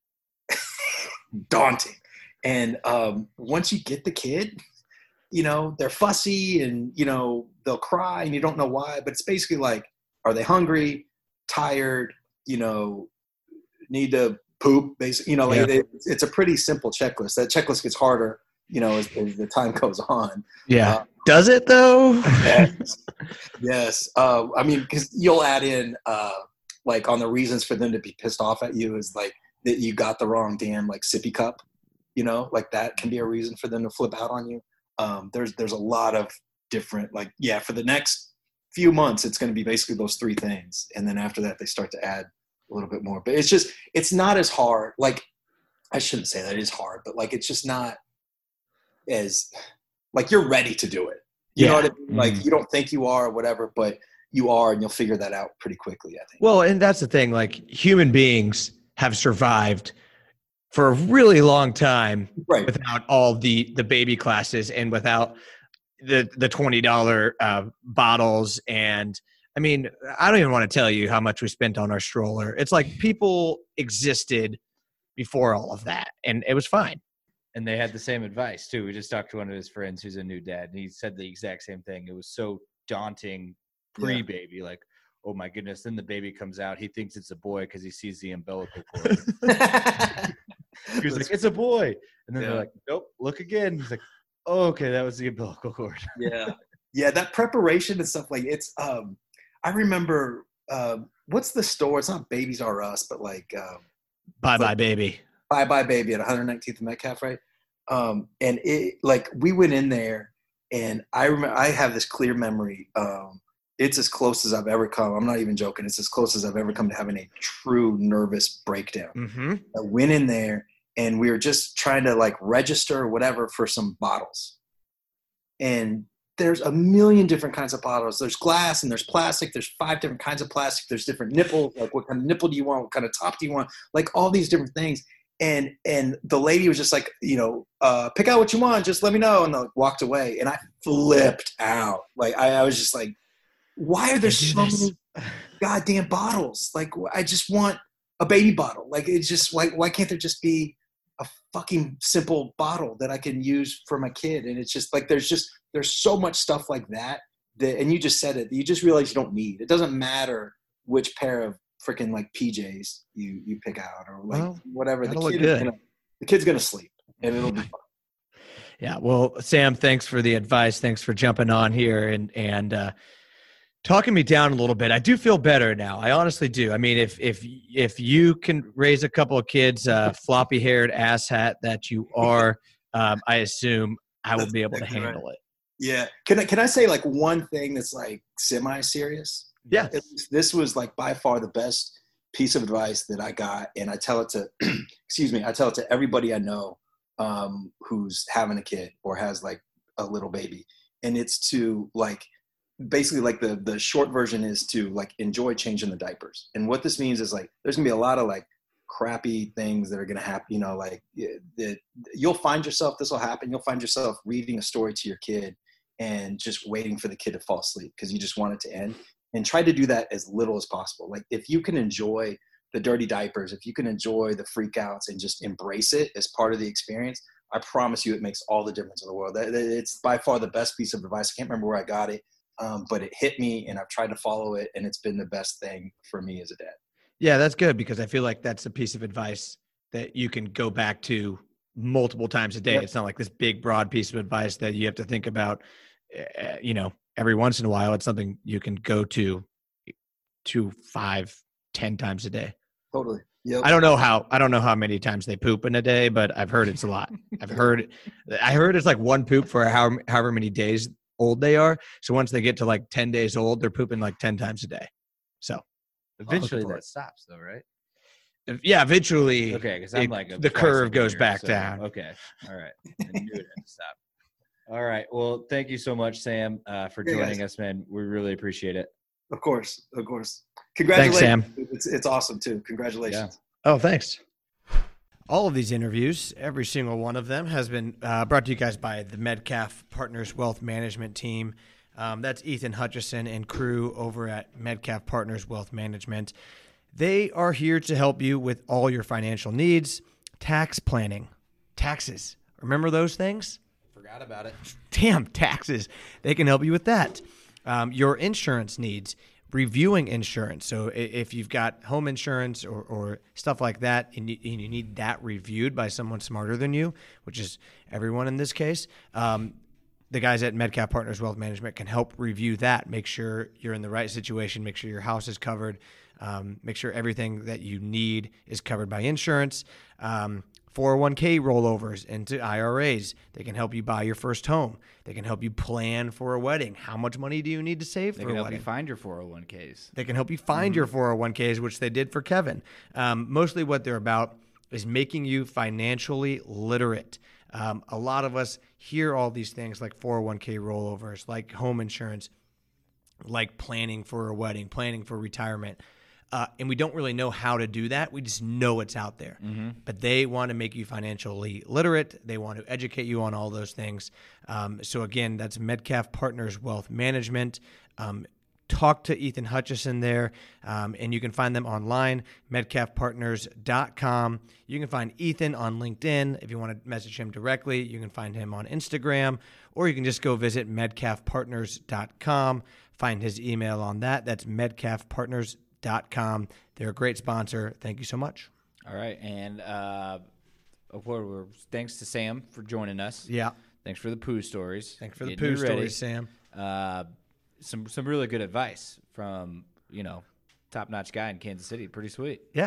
S4: daunting. And um, once you get the kid, you know, they're fussy and, you know, they'll cry and you don't know why, but it's basically like, are they hungry, tired, you know, need to poop, basically, you know, like
S2: Yeah.
S4: it, it's a pretty simple checklist. That checklist gets harder, you know, as, as the time goes on.
S2: Yeah.
S4: Uh,
S2: Does it though?
S4: yes. yes. Uh, I mean, because you'll add in, uh, like, on the reasons for them to be pissed off at you is like that you got the wrong damn like sippy cup. you know, like that can be a reason for them to flip out on you. Um, there's there's a lot of different, like, yeah, for the next few months, it's going to be basically those three things. And then after that, they start to add a little bit more. But it's just, it's not as hard. Like, I shouldn't say that it is hard, but like, it's just not as, like, you're ready to do it. You
S2: Yeah.
S4: know what I mean? Like,
S1: Mm.
S4: you don't think you are or whatever, but you are, and you'll figure that out pretty quickly, I think.
S2: Well, and that's the thing. Like, human beings have survived for a really long time
S4: Right.
S2: without all the the baby classes and without the the twenty dollar uh, bottles. And I mean, I don't even want to tell you how much we spent on our stroller. It's like people existed before all of that, and it was fine.
S1: And they had the same advice too. We just talked to one of his friends who's a new dad, and he said the exact same thing. It was so daunting pre-baby, like, oh my goodness. Then the baby comes out. He thinks it's a boy because he sees the umbilical cord. He was like, it's a boy. And then
S4: Yeah.
S1: they're like, nope, look again. He's like, oh, okay, that was the umbilical cord.
S4: Yeah. Yeah, that preparation and stuff, like, it's um I remember um what's the store? It's not Babies R Us, but like um
S2: Bye bye, baby.
S4: Bye Bye Baby at one nineteenth and Metcalf, right? Um and it, like, we went in there, and I remember, I have this clear memory. Um it's as close as I've ever come. I'm not even joking. It's as close as I've ever come to having a true nervous breakdown.
S2: Mm-hmm.
S4: I went in there, and we were just trying to, like, register or whatever for some bottles. And there's a million different kinds of bottles. There's glass and there's plastic. There's five different kinds of plastic. There's different nipples. Like, what kind of nipple do you want? What kind of top do you want? Like, all these different things. And and the lady was just like, you know, uh, pick out what you want. Just let me know. And I walked away. And I flipped out. Like, I, I was just like, why are there so many goddamn bottles? Like, I just want a baby bottle. Like, it's just, like, why can't there just be a fucking simple bottle that I can use for my kid? And it's just like, there's just, there's so much stuff like that, that, and you just said it, you just realize you don't need. It doesn't matter which pair of freaking, like, P Js you, you pick out, or like,
S2: Well,
S4: whatever. The
S2: that'll look
S4: kid,
S2: good.
S4: is gonna, the kid's going to sleep, and it'll be fun.
S2: Yeah. Well, Sam, thanks for the advice. Thanks for jumping on here and, and, uh, talking me down a little bit. I do feel better now. I honestly do. I mean, if, if, if you can raise a couple of kids, uh, floppy haired asshat that you are, um, I assume I will
S4: That's
S2: be able to
S4: exactly right.
S2: handle it.
S4: Yeah. Can I, can I say, like, one thing that's, like, semi-serious?
S2: Yeah.
S4: This was, like, by far the best piece of advice that I got. And I tell it to, excuse me, I tell it to everybody I know um, who's having a kid or has, like, a little baby. And it's to, like, basically, like, the, the short version is to, like, enjoy changing the diapers. And what this means is, like, there's gonna be a lot of, like, crappy things that are going to happen, you know, like, that you'll find yourself, this will happen. You'll find yourself reading a story to your kid and just waiting for the kid to fall asleep because you just want it to end, and try to do that as little as possible. Like, if you can enjoy the dirty diapers, if you can enjoy the freakouts and just embrace it as part of the experience, I promise you it makes all the difference in the world. It's by far the best piece of advice. I can't remember where I got it, um, but it hit me, and I've tried to follow it, and it's been the best thing for me as a dad.
S2: Yeah, that's good, because I feel like that's a piece of advice that you can go back to multiple times a day.
S4: Yep.
S2: It's not like this big, broad piece of advice that you have to think about, uh, you know, every once in a while. It's something you can go to two, five, ten times a day.
S4: Totally. Yep.
S2: I don't know how, I don't know how many times they poop in a day, but I've heard it's a lot. I've heard, I heard it's like one poop for however, however many days old they are. So once they get to like ten days old, they're pooping like ten times a day. So
S1: Eventually
S2: for
S1: that
S2: it.
S1: stops though, right?
S2: yeah, eventually
S1: Okay, because I'm
S2: it-
S1: like a
S2: the
S1: twice
S2: curve
S1: a
S2: goes
S1: year,
S2: back
S1: so-
S2: down.
S1: Okay, all right. I knew it had to stop. All right. Well, thank you so much, Sam, uh, for
S4: Yeah,
S1: joining
S4: guys.
S1: us, man. We really appreciate it.
S4: Of course. Of course. Congratulations.
S2: Sam.
S4: It's, it's awesome too. Congratulations.
S2: Oh, thanks. All of these interviews, every single one of them, has been uh, brought to you guys by the Metcalf Partners Wealth Management Team. Um, that's Ethan Hutchison and crew over at Metcalf Partners Wealth Management. They are here to help you with all your financial needs, tax planning, taxes. Remember those things?
S1: Forgot about it.
S2: Damn, taxes. They can help you with that. Um, your insurance needs, reviewing insurance. So i- if you've got home insurance or, or stuff like that, and you, and you need that reviewed by someone smarter than you, which is everyone in this case, um, the guys at Metcalf Partners Wealth Management can help review that. Make sure you're in the right situation. Make sure your house is covered. Um, make sure everything that you need is covered by insurance. Um, four oh one k rollovers into I R As. They can help you buy your first home. They can help you plan for a wedding. How much money do you need to save
S1: They
S2: for
S1: can
S2: a
S1: help
S2: wedding?
S1: you find your four oh one k's.
S2: They can help you find
S1: Mm-hmm.
S2: your four oh one k's, which they did for Kevin. Um, mostly what they're about is making you financially literate. Um, a lot of us hear all these things like four oh one k rollovers, like home insurance, like planning for a wedding, planning for retirement. Uh, and we don't really know how to do that. We just know it's out there.
S1: Mm-hmm.
S2: But they want to make you financially literate. They want to educate you on all those things. Um, so again, that's Metcalf Partners Wealth Management. Um, talk to Ethan Hutchison there, um, and you can find them online, metcalf partners dot com. You can find Ethan on LinkedIn. If you want to message him directly, you can find him on Instagram, or you can just go visit metcalf partners dot com, find his email on that. That's metcalf partners dot com. They're a great sponsor. Thank you so much.
S1: All right, and uh, we're, thanks to Sam for joining us.
S2: Yeah.
S1: Thanks for the poo stories.
S2: Thanks for the
S1: Getting
S2: poo
S1: you ready.
S2: stories, Sam.
S1: Uh, some some really good advice from, you know, top-notch guy in Kansas City. Pretty sweet.
S2: Yeah.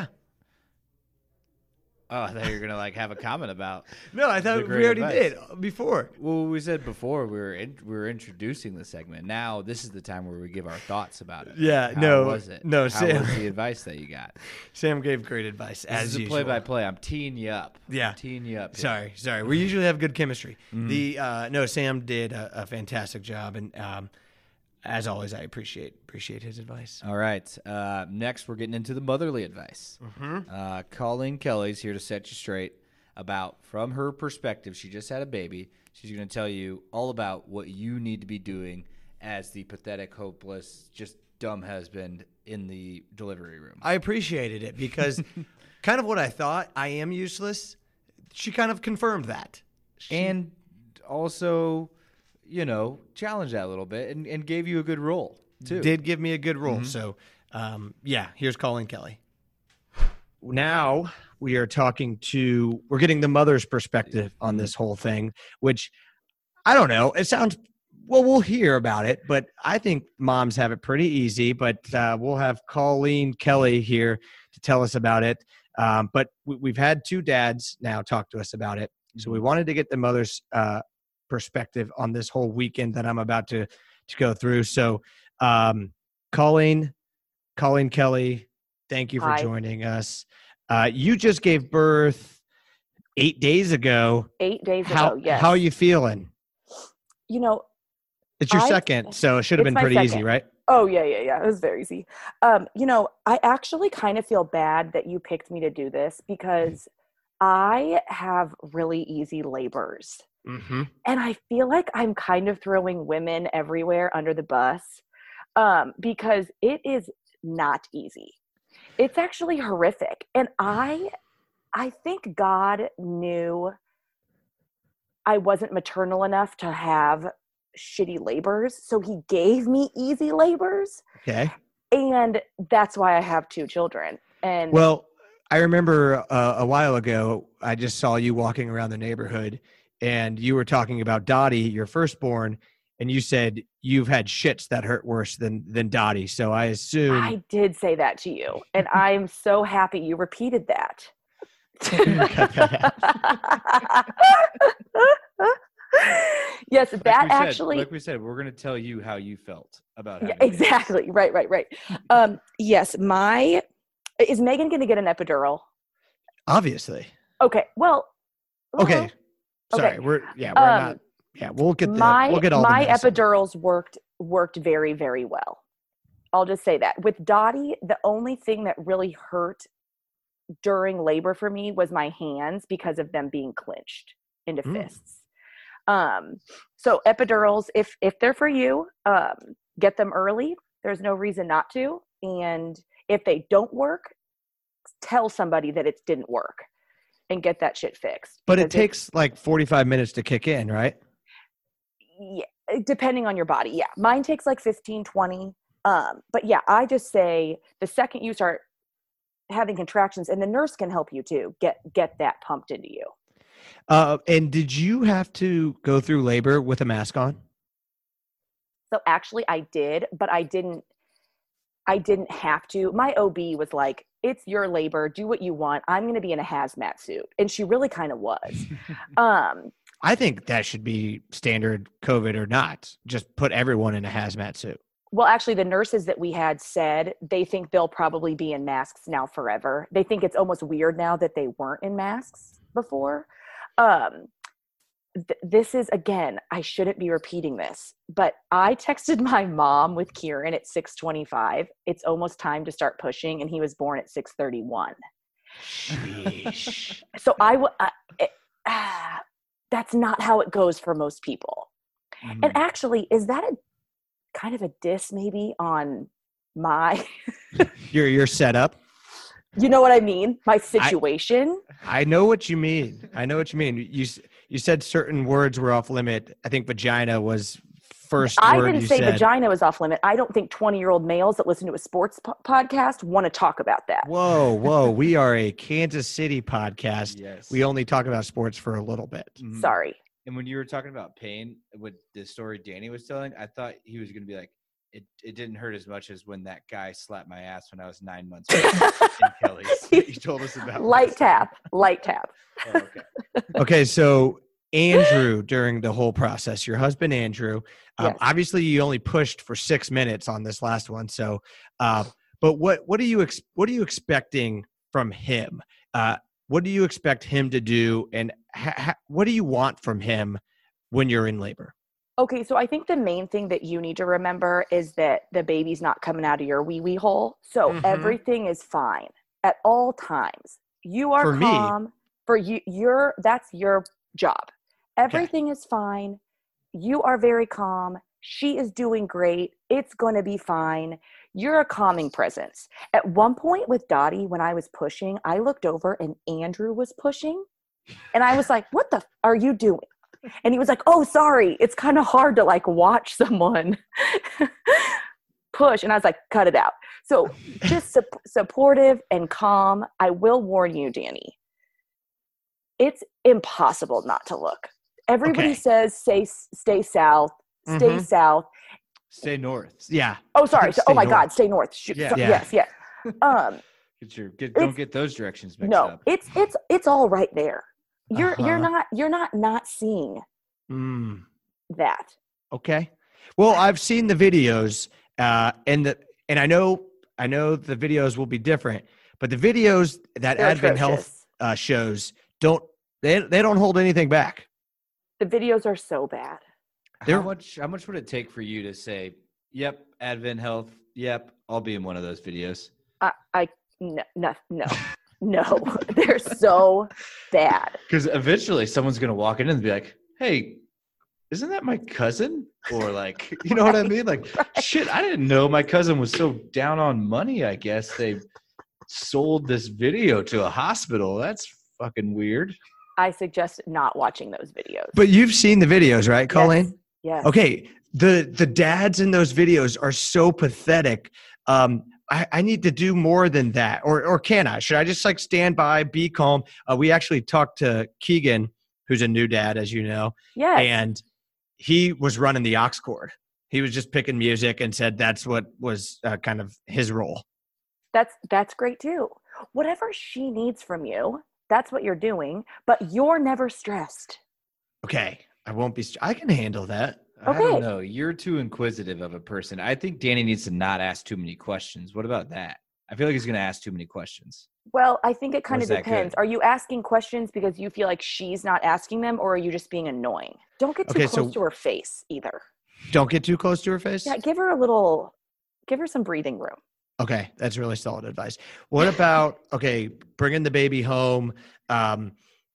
S1: Oh, I thought you were going to, like, have a comment about.
S2: No, I
S1: the
S2: thought we
S1: great
S2: already
S1: advice.
S2: did before.
S1: Well, we said before we were in, we were introducing the segment. Now this is the time where we give our thoughts about it.
S2: Yeah,
S1: How
S2: no,
S1: was it?
S2: no,
S1: How
S2: Sam-
S1: was the advice that you got?
S2: Sam gave great advice,
S1: This
S2: as
S1: is a
S2: usual.
S1: play-by-play. I'm teeing you up.
S2: Yeah.
S1: I'm teeing you up. here.
S2: Sorry, sorry. We usually have good chemistry.
S1: Mm-hmm.
S2: The uh, no, Sam did a, a fantastic job, and um, as always, I appreciate appreciate his advice.
S1: All right. Uh, next, we're getting into the motherly advice.
S2: Mm-hmm.
S1: Uh, Colleen Kelly's here to set you straight about, from her perspective, she just had a baby. She's going to tell you all about what you need to be doing as the pathetic, hopeless, just dumb husband in the delivery room.
S2: I appreciated it because kind of what I thought, I am useless. She kind of confirmed that. She-
S1: And also, you know, challenged that a little bit and, and gave you a good role, too.
S2: did give me a good role.
S1: Mm-hmm.
S2: So, um, yeah, here's Colleen Kelly. Now we are talking to, we're getting the mother's perspective on this whole thing, which I don't know. It sounds, well, we'll hear about it, but I think moms have it pretty easy. But uh, we'll have Colleen Kelly here to tell us about it. Um, but we, we've had two dads now talk to us about it. So we wanted to get the mother's uh, perspective on this whole weekend that I'm about to, to go through. So um, Colleen, Colleen Kelly, thank you for
S5: Hi.
S2: joining us. Uh, you just gave birth eight days ago.
S5: Eight days
S2: How,
S5: ago, yes.
S2: how are you feeling?
S5: You know,
S2: It's your
S5: I-
S2: second, so it should have
S5: It's
S2: been
S5: my
S2: pretty easy,
S5: second.
S2: right?
S5: oh yeah, yeah, yeah. It was very easy. Um, you know, I actually kind of feel bad that you picked me to do this because I have really easy labors.
S2: Mm-hmm.
S5: And I feel like I'm kind of throwing women everywhere under the bus um, because it is not easy. It's actually horrific. And I, I think God knew I wasn't maternal enough to have shitty labors. So he gave me easy labors.
S2: Okay.
S5: And that's why I have two children. And
S2: Well, I remember uh, a while ago, I just saw you walking around the neighborhood and you were talking about Dottie, your firstborn, and you said you've had shits that hurt worse than, than Dottie. So I assume.
S5: I did say that to you. And I'm so happy you repeated that. Yes, that
S1: Like we said-
S5: actually
S1: like we said, we're going to tell you how you felt about
S5: yeah,
S1: having babies.
S5: exactly. Right, right, right. Um, yes, my is Megan going to get an epidural?
S2: Obviously.
S5: Okay. Well,
S2: Okay.
S5: well,
S2: Sorry.
S5: okay.
S2: We're, yeah, we're
S5: Um,
S2: not. Yeah, we'll get the,
S5: my
S2: we'll get all
S5: my
S2: the medicine.
S5: epidurals worked worked very, very well. I'll just say that. With Dottie, the only thing that really hurt during labor for me was my hands because of them being clenched into
S2: Mm.
S5: fists. Um, so epidurals, if if they're for you, um, get them early. There's no reason not to. And if they don't work, tell somebody that it didn't work and get that shit fixed.
S2: But it
S5: Because
S2: takes like forty-five minutes to kick in, right?
S5: yeah, depending on your body. Yeah. Mine takes like fifteen, twenty. Um, but yeah, I just say the second you start having contractions, and the nurse can help you too, get, get that pumped into you.
S2: Uh, and did you have to go through labor with a mask on?
S5: So actually I did, but I didn't, I didn't have to. My O B was like, it's your labor. Do what you want. I'm going to be in a hazmat suit. And she really kind of was. um,
S2: I think that should be standard COVID or not. Just put everyone in a hazmat suit.
S5: Well, actually, the nurses that we had said they think they'll probably be in masks now forever. They think it's almost weird now that they weren't in masks before. Um, th- this is, again, I shouldn't be repeating this, but I texted my mom with Kieran at six twenty-five. It's almost time to start pushing, and he was born at six thirty-one.
S2: Sheesh.
S5: So I w- uh, it, ah, that's not how it goes for most people.
S2: Mm.
S5: And actually, is that a kind of a diss maybe on my,
S2: Your your setup.
S5: you know what I mean? My situation.
S2: I know what you mean. I know what you mean. You s- you said certain words were off limit. I think vagina was first
S5: I
S2: word
S5: didn't
S2: you
S5: say
S2: said.
S5: vagina was off limit. I don't think twenty year old males that listen to a sports po- podcast want to talk about that.
S2: Whoa, whoa. We are a Kansas City podcast.
S1: Yes.
S2: We only talk about sports for a little bit.
S1: Mhm.
S5: Sorry.
S1: And when you were talking about pain, with the story Danny was telling, I thought he was going to be like, it, it didn't hurt as much as when that guy slapped my ass when I was nine months old in Kelly's. You told us about
S5: Light
S1: last
S5: tap. Light tap.
S1: time. Oh, okay.
S2: Okay, so Andrew, during the whole process, your husband Andrew, um,
S5: Yes.
S2: obviously you only pushed for six minutes on this last one. So, uh, but what what are you ex- what are you expecting from him? Uh, what do you expect him to do, and ha- ha- what do you want from him when you're in labor?
S5: Okay, so I think the main thing that you need to remember is that the baby's not coming out of your wee wee hole. So
S2: Mhm.
S5: everything is fine at all times. You are
S2: For me.
S5: calm. For you, you're that's your job. Everything is fine. You are very calm. She is doing great. It's going to be fine. You're a calming presence. At one point with Dottie, when I was pushing, I looked over and Andrew was pushing. And I was like, what the f- are you doing? And he was like, oh, sorry. It's kind of hard to like watch someone push. And I was like, cut it out. So just su- supportive and calm. I will warn you, Danny, it's impossible not to look. Everybody
S2: Okay.
S5: says, stay, stay south, stay
S2: Mhm.
S5: south.
S1: Stay north.
S2: Yeah.
S5: Oh, sorry. So,
S2: Stay
S5: oh my
S2: north.
S5: God, stay north. Shoot.
S1: Yeah.
S5: So-
S2: Yeah.
S5: Yes, yes. Um,
S1: Get your, get, don't
S5: It's-
S1: get those directions mixed
S5: no,
S1: up.
S5: it's, it's, it's all right there. You're, you're
S2: Uh-huh.
S5: not, you're not, not seeing
S2: Mm.
S5: that.
S2: Okay. Well, I've seen the videos, uh, and the and I know I know the videos will be different, but the videos that
S5: They're
S2: Advent Health
S5: atrocious.
S2: uh, shows don't they they don't hold anything back.
S5: The videos are so bad.
S2: There-
S1: How much, how much would it take for you to say, yep, Advent Health, yep, I'll be in one of those videos?
S5: I, I, no, no, no, no. They're so bad.
S1: Because eventually someone's going to walk in and be like, hey, isn't that my cousin? Or like, you know what I mean? Like,
S5: Right.
S1: shit, I didn't know my cousin was so down on money. I guess they sold this video to a hospital. That's fucking weird.
S5: I suggest not watching those videos.
S2: But you've seen the videos, right, Colleen?
S5: Yes.
S2: Okay. The the dads in those videos are so pathetic. Um, I, I need to do more than that, or or can I? Should I just like stand by, be calm? Uh, we actually talked to Keegan, who's a new dad, as you know,
S5: Yes.
S2: and he was running the aux cord. He was just picking music and said that's what was uh, kind of his role.
S5: That's that's great too. Whatever she needs from you, that's what you're doing, but you're never stressed.
S2: Okay, I won't be. St- I can handle that.
S1: I
S5: Okay.
S1: don't know. You're too inquisitive of a person. I think Danny needs to not ask too many questions. What about that? I feel like he's going to ask too many questions.
S5: Well, I think it kind of
S1: Was that
S5: depends.
S1: good?
S5: Are you asking questions because you feel like she's not asking them, or are you just being annoying? Don't get too
S2: Okay,
S5: close
S2: so-
S5: to her face either.
S2: Don't get too close to her face.
S5: Yeah, give her a little, give her some breathing room.
S2: Okay, that's really solid advice. What about okay, bringing the baby home? Um,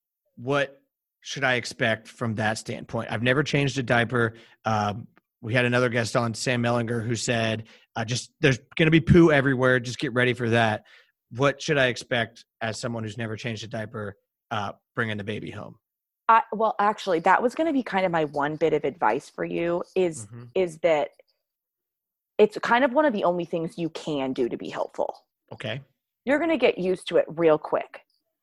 S2: what should I expect from that standpoint? I've never changed a diaper. Um, we had another guest on, Sam Mellinger, who said, uh, "Just there's going to be poo everywhere. Just get ready for that." What should I expect as someone who's never changed a diaper, uh, bringing the baby home?
S5: I, well, actually, that was going to be kind of my one bit of advice for you is
S2: Mhm.
S5: is that it's kind of one of the only things you can do to be helpful.
S2: Okay,
S5: You're going to get used to it real quick.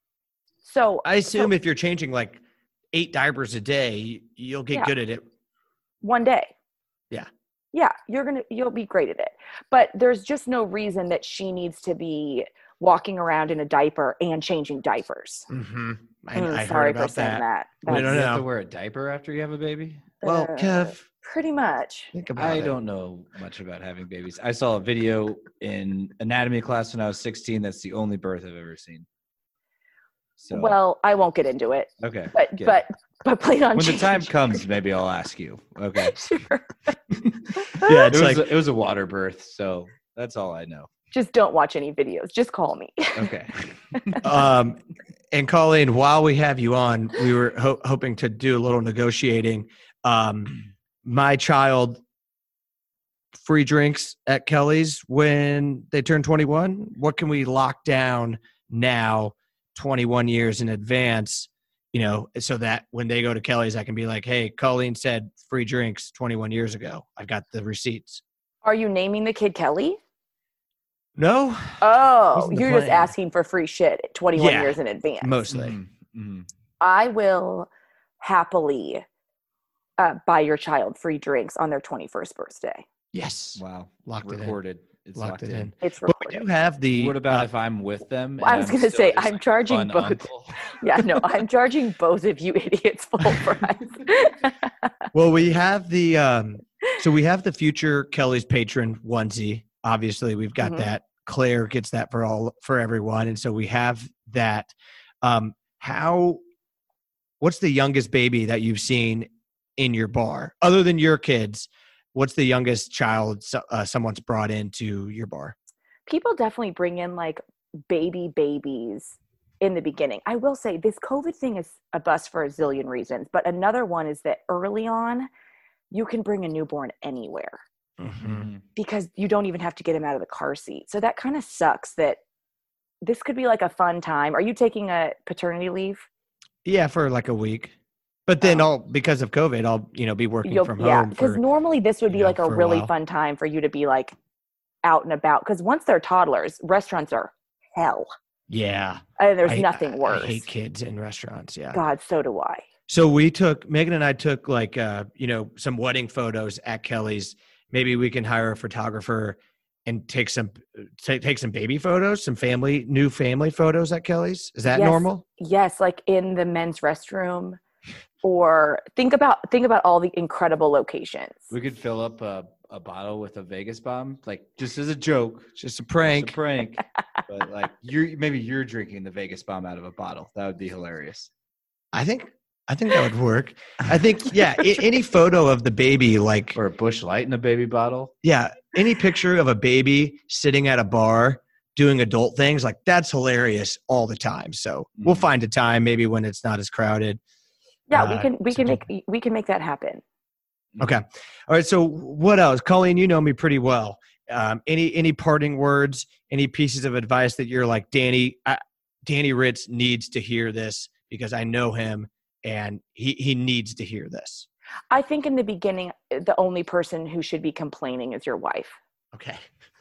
S5: So
S2: I assume
S5: so
S2: if you're changing like eight diapers a day, you'll get
S5: Yeah.
S2: good at it.
S5: one day.
S2: Yeah.
S5: Yeah, you're going to you'll be great at it. But there's just no reason that she needs to be walking around in a diaper and changing diapers.
S2: Mm-hmm. I,
S5: Mm,
S2: I
S5: sorry
S2: heard about
S5: for saying
S2: that.
S5: that.
S2: We
S1: Do
S2: don't
S1: you
S5: That's,
S1: have to
S2: know.
S1: wear a diaper after you have a baby?
S2: Well,
S5: uh,
S2: Kev,
S5: pretty much.
S2: think about
S1: I
S2: it.
S1: don't know much about having babies. I saw a video in anatomy class when I was sixteen. That's the only birth I've ever seen. So,
S5: Well, I won't get into it,
S1: okay.
S5: but
S1: good.
S5: but but plan on
S1: when the time
S5: changing.
S1: comes, maybe I'll ask you. Okay.
S5: Sure.
S2: Yeah,
S1: It
S2: it's
S1: was
S2: like
S1: a, it was a water birth, so that's all I know.
S5: Just don't watch any videos. Just call me.
S1: Okay.
S2: um, and Colleen, while we have you on, we were ho- hoping to do a little negotiating. Um, my child, free drinks at Kelly's when they turn twenty-one. What can we lock down now, twenty-one years in advance? You know, so that when they go to Kelly's, I can be like, "Hey, Colleen said free drinks twenty-one years ago. I've got the receipts."
S5: Are you naming the kid Kelly?
S2: No,
S5: Oh,
S2: Wasn't the
S5: you're just
S2: plan.
S5: asking for free shit twenty-one
S2: Yeah,
S5: years in advance.
S2: mostly.
S1: Mhm, mhm.
S5: I will happily uh, buy your child free drinks on their twenty-first birthday.
S2: Yes,
S1: Wow.
S2: Locked it in.
S1: Recorded. It's
S2: locked it in.
S5: It's
S2: But we
S5: recorded.
S2: do have the.
S1: What about
S2: uh,
S1: if I'm with them?
S5: Well, I
S1: and
S5: was
S1: I'm
S5: gonna
S1: still
S5: say,
S1: just,
S5: I'm
S1: like, a
S5: charging
S1: fun
S5: both.
S1: uncle?
S5: Yeah, no, I'm charging both of you idiots full price.
S2: Well, we have the um so we have the future Kelly's patron onesie. Obviously, we've got
S5: Mhm.
S2: that. Claire gets that for all for everyone, and so we have that. Um, how? What's the youngest baby that you've seen in your bar, other than your kids? What's the youngest child so- uh, someone's brought into your bar?
S5: People definitely bring in like baby babies in the beginning. I will say this COVID thing is a bust for a zillion reasons, but another one is that early on, you can bring a newborn anywhere
S1: Mhm.
S5: because you don't even have to get him out of the car seat. So that kind of sucks that this could be like a fun time. Are you taking a paternity leave?
S2: Yeah, for like a week, but then
S5: Oh.
S2: I'll because of COVID, I'll you know be working
S5: You'll,
S2: from
S5: yeah,
S2: home.
S5: because
S2: For,
S5: normally this would
S2: you
S5: be
S2: know,
S5: like a
S2: for a
S5: really
S2: while.
S5: fun time for you to be like out and about. Because once they're toddlers, restaurants are hell.
S2: yeah,
S5: And there's
S2: I-
S5: nothing
S2: I-
S5: worse.
S2: I hate kids in restaurants. Yeah.
S5: God, so do I.
S2: So we took Megan and I took like uh, you know, some wedding photos at Kelly's. Maybe we can hire a photographer and take some take take some baby photos, some family new family photos at Kelly's. Is that
S5: Yes.
S2: normal?
S5: Yes, like in the men's restroom, or think about think about all the incredible locations.
S1: We could fill up a, a bottle with a Vegas bomb, like just as a joke,
S2: Just a
S1: just
S2: prank.
S1: a prank. But like you're maybe you're drinking the Vegas bomb out of a bottle. That would be hilarious.
S2: I think I think that would work. I think yeah, I, any photo of the baby like
S1: Or a Bush Light in a baby bottle.
S2: yeah, any picture of a baby sitting at a bar doing adult things, like that's hilarious all the time. So we'll
S1: Mhm.
S2: find a time maybe when it's not as crowded.
S5: Yeah,
S2: Uh,
S5: we can we
S2: to
S5: can
S2: do-
S5: make we can make that happen.
S2: Okay. All right. So what else? Colleen, you know me pretty well. Um, any any parting words, any pieces of advice that you're like, Danny, I, Danny Ritz needs to hear this because I know him and he, he needs to hear this.
S5: I think in the beginning, the only person who should be complaining is your wife.
S2: Okay.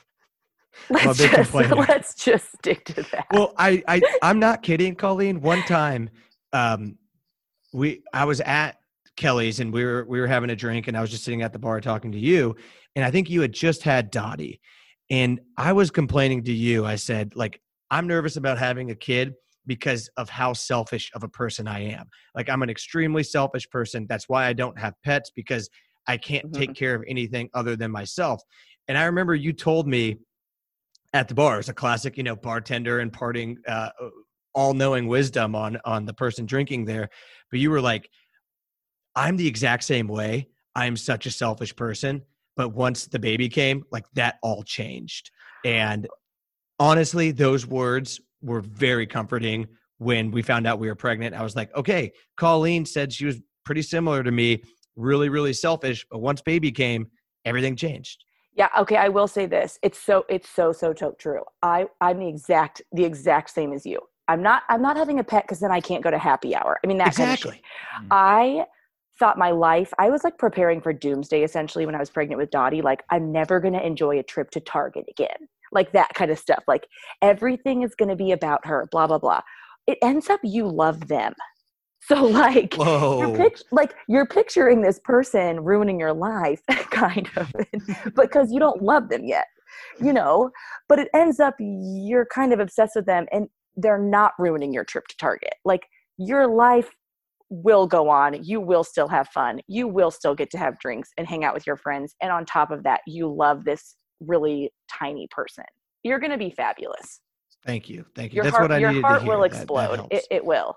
S5: Let's
S2: big
S5: just
S2: complainer.
S5: let's just stick to that.
S2: Well, I, I I'm not kidding, Colleen. One time, um, we I was at Kelly's and we were we were having a drink and I was just sitting at the bar talking to you, and I think you had just had Dottie, and I was complaining to you. I said, like, I'm nervous about having a kid because of how selfish of a person I am. Like, I'm an extremely selfish person. That's why I don't have pets, because I can't
S5: Mhm.
S2: take care of anything other than myself. And I remember you told me at the bar, it's a classic, you know, bartender imparting uh, all-knowing wisdom on on the person drinking there. But you were like, I'm the exact same way. I'm such a selfish person. But once the baby came, like that all changed. And honestly, those words were very comforting when we found out we were pregnant. I was like, okay, Colleen said she was pretty similar to me, really, really selfish. But once baby came, everything changed.
S5: Yeah, okay, I will say this. It's so it's so so so true. I I'm the exact the exact same as you. I'm not I'm not having a pet because then I can't go to happy hour. I mean that kind of
S2: Exactly.
S5: shit. I thought my life, I was like preparing for doomsday essentially when I was pregnant with Dottie. Like, I'm never gonna enjoy a trip to Target again. Like that kind of stuff. Like everything is gonna be about her, blah, blah, blah. It ends up you love them. So like
S2: Whoa.
S5: You're pic- like you're picturing this person ruining your life, kind of, because you don't love them yet. you know, but it ends up you're kind of obsessed with them and they're not ruining your trip to Target. Like your life will go on. You will still have fun. You will still get to have drinks and hang out with your friends. And on top of that, you love this really tiny person. You're going to be fabulous.
S2: Thank you. Thank you.
S5: Your
S2: That's
S5: heart,
S2: what I
S5: your
S2: needed
S5: heart
S2: to hear.
S5: will
S2: That- that
S5: explode.
S2: helps.
S5: it, it will.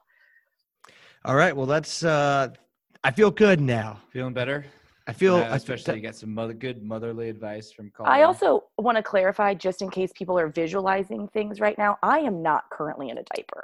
S2: All right. Well, that's, uh, I feel good now.
S1: Feeling better?
S2: I feel,
S1: Uh,
S2: I-
S1: especially you got some mother, good motherly advice from Colleen.
S5: I also want to clarify, just in case people are visualizing things right now, I am not currently in a diaper.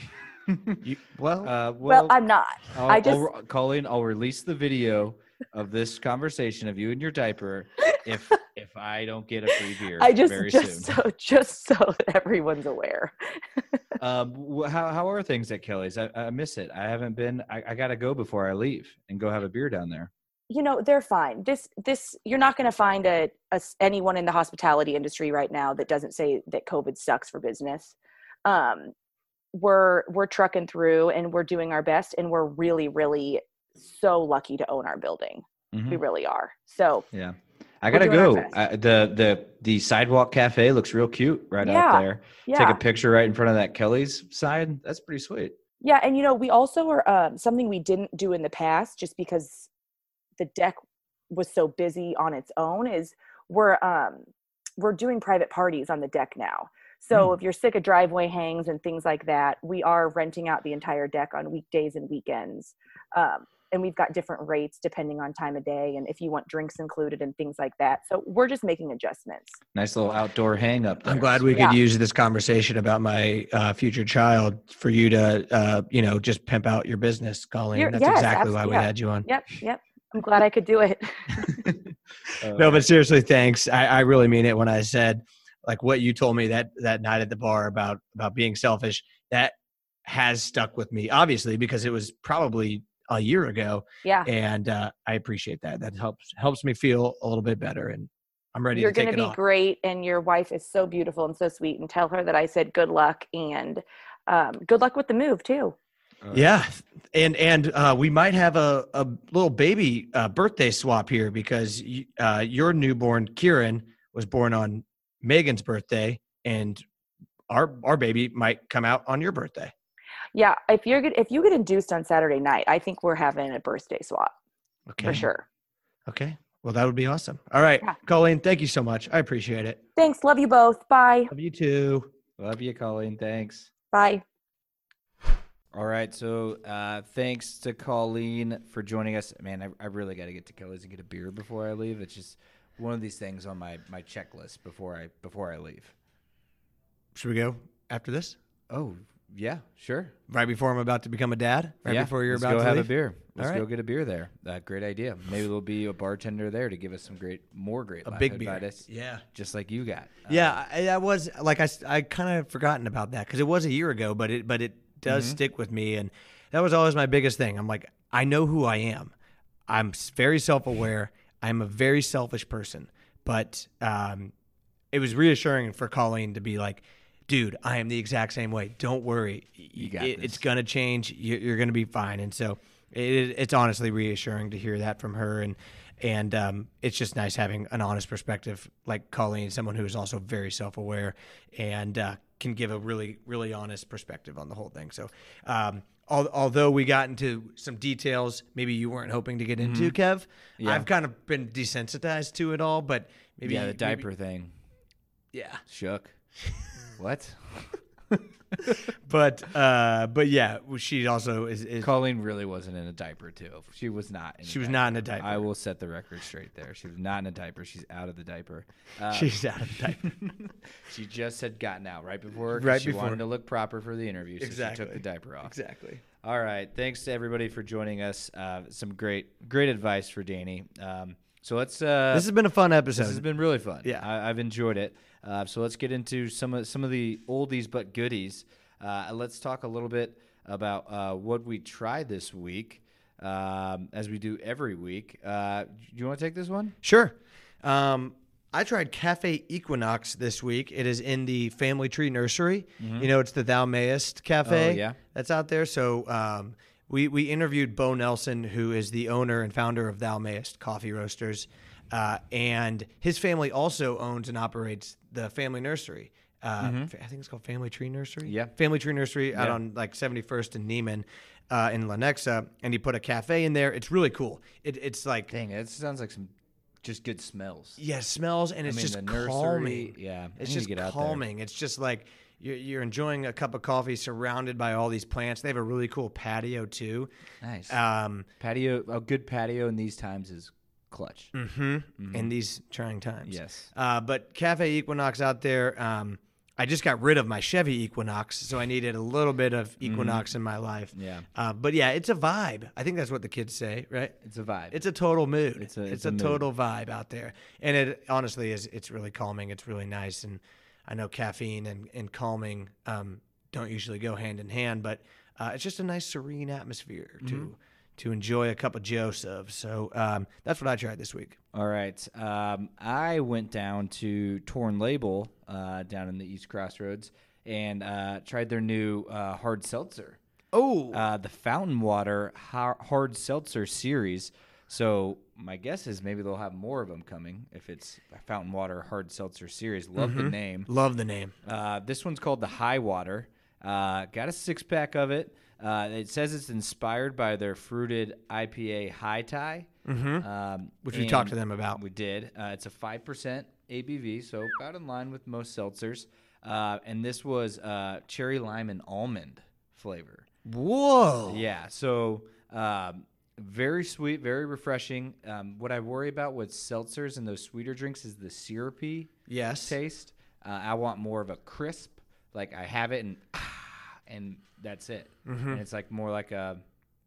S2: you, well,
S1: Uh,
S5: Well,
S1: well,
S5: I'm not.
S1: I'll,
S5: I just-
S1: I'll, Colleen, I'll release the video of this conversation of you and your diaper if if I don't get a free beer
S5: I just
S1: very
S5: just
S1: soon.
S5: so just so that everyone's aware.
S1: Um, wh- how how are things at Kelly's? I, I miss it. I haven't been. I, I got to go before I leave and go have a beer down there.
S5: You know, they're fine. This this you're not going to find a, a s- anyone in the hospitality industry right now that doesn't say that COVID sucks for business. Um, we're we're trucking through and we're doing our best, and we're really really so lucky to own our building.
S1: Mhm.
S5: We really are. So
S1: Yeah, I
S5: We're
S1: gotta
S5: doing our
S1: go.
S5: best.
S1: I, the the the sidewalk cafe looks real cute right
S5: Yeah,
S1: out there.
S5: yeah.
S1: Take a picture right in front of that Kelly's sign. That's pretty sweet.
S5: Yeah, and you know, we also are um, something we didn't do in the past, just because the deck was so busy on its own. Is we're um, we're doing private parties on the deck now. So if you're sick of driveway hangs and things like that, we are renting out the entire deck on weekdays and weekends, um, and we've got different rates depending on time of day and if you want drinks included and things like that. So we're just making adjustments.
S1: Nice little outdoor hang up there.
S2: I'm glad we
S5: Yeah.
S2: could use this conversation about my uh, future child for you to, uh, you know, just pimp out your business, Colleen.
S5: You're-
S2: That's
S5: yes,
S2: exactly
S5: abs-
S2: why we
S5: yeah.
S2: had you on.
S5: Yep, yep. I'm glad I could do it.
S1: Uh,
S2: No, but seriously, thanks. I, I really mean it when I said, like, what you told me that that night at the bar about about being selfish. That has stuck with me, obviously, because it was probably a year ago,
S5: Yeah.
S2: and uh, I appreciate that. That helps helps me feel a little bit better, and I'm ready
S5: You're
S2: to take
S5: going
S2: it
S5: to be
S2: off.
S5: great, and your wife is so beautiful and so sweet. And tell her that I said good luck, and um, good luck with the move too.
S2: Yeah, and and uh, we might have a, a little baby uh, birthday swap here because y- uh, your newborn Kieran was born on Megan's birthday, and our our baby might come out on your birthday.
S5: Yeah, if you're get, if you get induced on Saturday night, I think we're having a birthday swap
S2: Okay,
S5: for sure.
S2: Okay, well that would be awesome. All right,
S5: Yeah.
S2: Colleen, thank you so much. I appreciate it.
S5: Thanks. Love you both. Bye.
S2: Love you too.
S1: Love you, Colleen. Thanks.
S5: Bye.
S1: All right. So uh, thanks to Colleen for joining us. Man, I, I really got to get to Kelly's and get a beer before I leave. It's just one of these things on my, my checklist before I before I leave.
S2: Should we go after this?
S1: Oh, yeah, sure.
S2: Right before I'm about to become a dad? Right
S1: yeah,
S2: before you're
S1: let's
S2: about
S1: go
S2: to
S1: have
S2: leave?
S1: a beer. Let's
S2: right.
S1: go get a beer there. Uh, great idea. Maybe there'll be a bartender there to give us some great, more great
S2: A
S1: live
S2: big beer.
S1: advice,
S2: Yeah.
S1: just like you got. Uh,
S2: Yeah, I, I was like I, s- I kind of forgotten about that because it was a year ago, but it but it does
S1: Mhm.
S2: stick with me, and that was always my biggest thing. I'm like, I know who I am. I'm s- very self aware. I'm a very selfish person, but um, it was reassuring for Colleen to be like, dude, I am the exact same way. Don't worry,
S1: You got
S2: it,
S1: this.
S2: it's gonna change. You, you're gonna be fine, and so it, it's honestly reassuring to hear that from her, and and um, it's just nice having an honest perspective like Colleen, someone who is also very self-aware and uh, can give a really really honest perspective on the whole thing. So um, al- although we got into some details maybe you weren't hoping to get into, Kev,
S1: Mm-hmm. Yeah.
S2: I've kind of been desensitized to it all, but maybe
S1: yeah, the
S2: maybe-
S1: diaper thing.
S2: yeah.
S1: Shook. What?
S2: But uh, but yeah, she also is. is
S1: Colleen really wasn't in a diaper too. She was not. In
S2: She
S1: a
S2: was
S1: diaper.
S2: not in a diaper.
S1: I will set the record straight there. She was not in a diaper. She's out of the diaper. Uh,
S2: she's out of the diaper.
S1: she just had gotten out right before. 'cause
S2: Right
S1: she
S2: before.
S1: wanted to look proper for the interview, so she
S2: Exactly.
S1: took the diaper off.
S2: Exactly.
S1: All right. Thanks to everybody for joining us. Uh, some great, great advice for Danny. Um, so let's. Uh,
S2: This has been a fun episode.
S1: This has been really fun.
S2: Yeah.
S1: I, I've enjoyed it. Uh, so let's get into some of some of the oldies but goodies. Uh, let's talk a little bit about uh, what we tried this week, um, as we do every week. Uh, do you want to take this one?
S2: Sure. Um, I tried Cafe Equinox this week. It is in the Family Tree Nursery. You know, it's the Thou Mayest Cafe.
S1: Oh, yeah.
S2: That's out there. So um, we we interviewed Bo Nelson, who is the owner and founder of Thou Mayest Coffee Roasters. Uh, and his family also owns and operates the family nursery. Uh,
S1: Mm-hmm.
S2: I think it's called Family Tree Nursery.
S1: Yeah.
S2: Family Tree Nursery out
S1: Yeah.
S2: on like seventy-first and Neiman uh, in Lenexa. And he put a cafe in there. It's really cool. It, it's like,
S1: Dang, it sounds like some just good smells.
S2: yeah, smells and it's
S1: I mean,
S2: just
S1: the nursery,
S2: calming.
S1: yeah, I
S2: It's
S1: need to
S2: just
S1: get out there.
S2: calming. It's just like you're, you're enjoying a cup of coffee surrounded by all these plants. They have a really cool patio too.
S1: Nice.
S2: Um,
S1: Patio, a good patio in these times is clutch.
S2: mhm, in these trying times.
S1: Yes.
S2: Uh, but Cafe Equinox out there. Um, I just got rid of my Chevy Equinox, so I needed a little bit of Equinox in my life.
S1: Yeah.
S2: Uh, but yeah, it's a vibe. I think that's what the kids say, right?
S1: It's a vibe.
S2: It's a total mood.
S1: It's a-
S2: it's,
S1: it's
S2: a,
S1: a mood.
S2: total vibe out there, and it honestly is. It's really calming. It's really nice, and I know caffeine and, and calming um, don't usually go hand in hand, but uh, it's just a nice serene atmosphere
S1: Mm-hmm.
S2: to to enjoy a cup of Joseph. So um, that's what I tried this week.
S1: All right. Um, I went down to Torn Label uh, down in the East Crossroads and uh, tried their new uh, hard seltzer.
S2: Oh,
S1: Uh, the Fountain Water har- Hard Seltzer series. So my guess is maybe they'll have more of them coming if it's a Fountain Water Hard Seltzer series. Love the name.
S2: love the name.
S1: Uh, this one's called the High Water. Uh, got a six pack of it. Uh, it says it's inspired by their fruited I P A High Tie,
S2: Mm-hmm.
S1: um,
S2: Which we
S1: and
S2: talked to them about.
S1: We did. Uh, it's a five percent A B V, so about in line with most seltzers. Uh, and this was uh, cherry lime and almond flavor.
S2: Whoa.
S1: Yeah, so um, very sweet, very refreshing. Um, what I worry about with seltzers and those sweeter drinks is the syrupy
S2: Yes.
S1: taste. Uh, I want more of a crisp, like I have it and ah, and that's it.
S2: Mm-hmm.
S1: And it's like more like a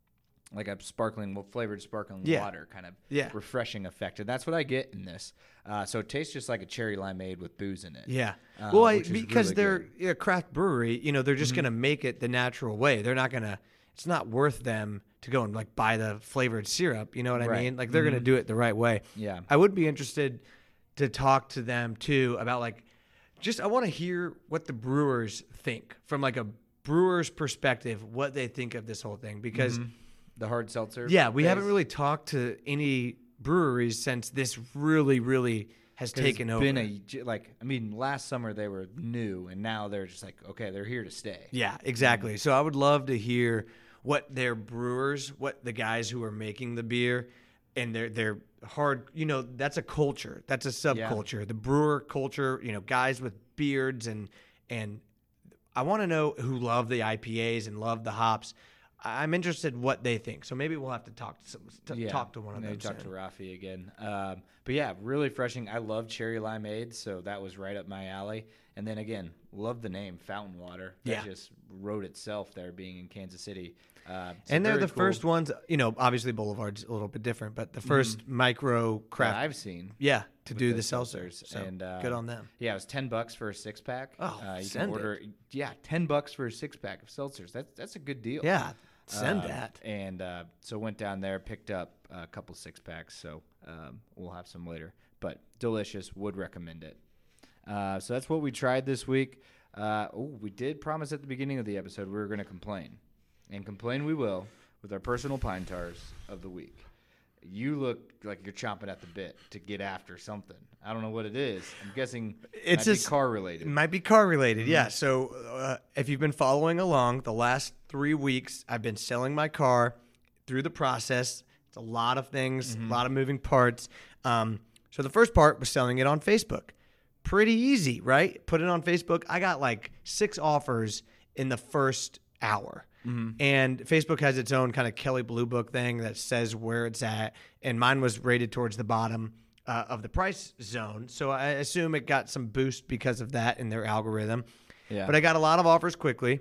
S1: like a sparkling, well, flavored sparkling
S2: Yeah.
S1: water kind of
S2: Yeah.
S1: refreshing effect, and that's what I get in this. Uh, so it tastes just like a cherry limeade with booze in it.
S2: Yeah.
S1: Uh,
S2: well, I,
S1: which is
S2: because
S1: really
S2: they're
S1: good.
S2: yeah, craft brewery, you know, they're just going to make it the natural way. They're not going to, it's not worth them to go and like buy the flavored syrup. You know what I
S1: Right.
S2: mean? Like they're going to do it the right way.
S1: Yeah.
S2: I would be interested to talk to them too about like, just, I want to hear what the brewers think from like a brewer's perspective, what they think of this whole thing. Because
S1: The hard seltzer.
S2: yeah, we haven't
S1: phase.
S2: really talked to any breweries since this really, really has
S1: 'Cause
S2: taken
S1: it's
S2: over.
S1: been a like I mean last summer they were new and now they're just like okay they're here to stay.
S2: Yeah, exactly. So I would love to hear what their brewers, what the guys who are making the beer, and their their hard. You know, that's a culture. That's a subculture. The brewer culture. You know, guys with beards and and I want to know who love the I P As and love the hops. I'm interested in what they think. So maybe we'll have to talk to some, to
S1: Yeah,
S2: talk to one of
S1: maybe
S2: them.
S1: talk
S2: soon.
S1: to Rafi again. Um, but yeah, really refreshing. I love cherry limeade, so that was right up my alley. And then again, love the name Fountain Water. That
S2: Yeah.
S1: just wrote itself there, being in Kansas City. Uh, so
S2: And they're
S1: very
S2: the
S1: cool
S2: first ones. You know, obviously Boulevard's a little bit different, but the first micro
S1: that
S2: craft.
S1: I've seen.
S2: yeah, to
S1: with
S2: do
S1: the
S2: the seltzers.
S1: seltzers,
S2: So
S1: and, uh,
S2: good on them.
S1: Yeah, it was ten bucks for a six pack.
S2: Oh,
S1: uh, you
S2: send
S1: can order. Yeah, ten bucks for a six pack of seltzers. That's that's a good deal.
S2: Yeah, send
S1: Um,
S2: that.
S1: And uh, so went down there, picked up a couple six packs. So um, we'll have some later. But delicious. Would recommend it. Uh, so that's what we tried this week. Uh, oh, we did promise at the beginning of the episode we were going to complain, and complain we will with our personal pine tars of the week. You look like you're chomping at the bit to get after something. I don't know what it is. I'm guessing
S2: It's
S1: it's
S2: just-
S1: car related.
S2: It might be car related, yeah. So uh, if you've been following along the last three weeks, I've been selling my car through the process. It's a lot of things, a lot of moving parts. Um, so the first part was selling it on Facebook. Pretty easy, right? Put it on Facebook. I got like six offers in the first hour. And Facebook has its own kind of Kelly Blue Book thing that says where it's at. And mine was rated towards the bottom uh, of the price zone. So I assume it got some boost because of that in their algorithm.
S1: Yeah.
S2: But I got a lot of offers quickly.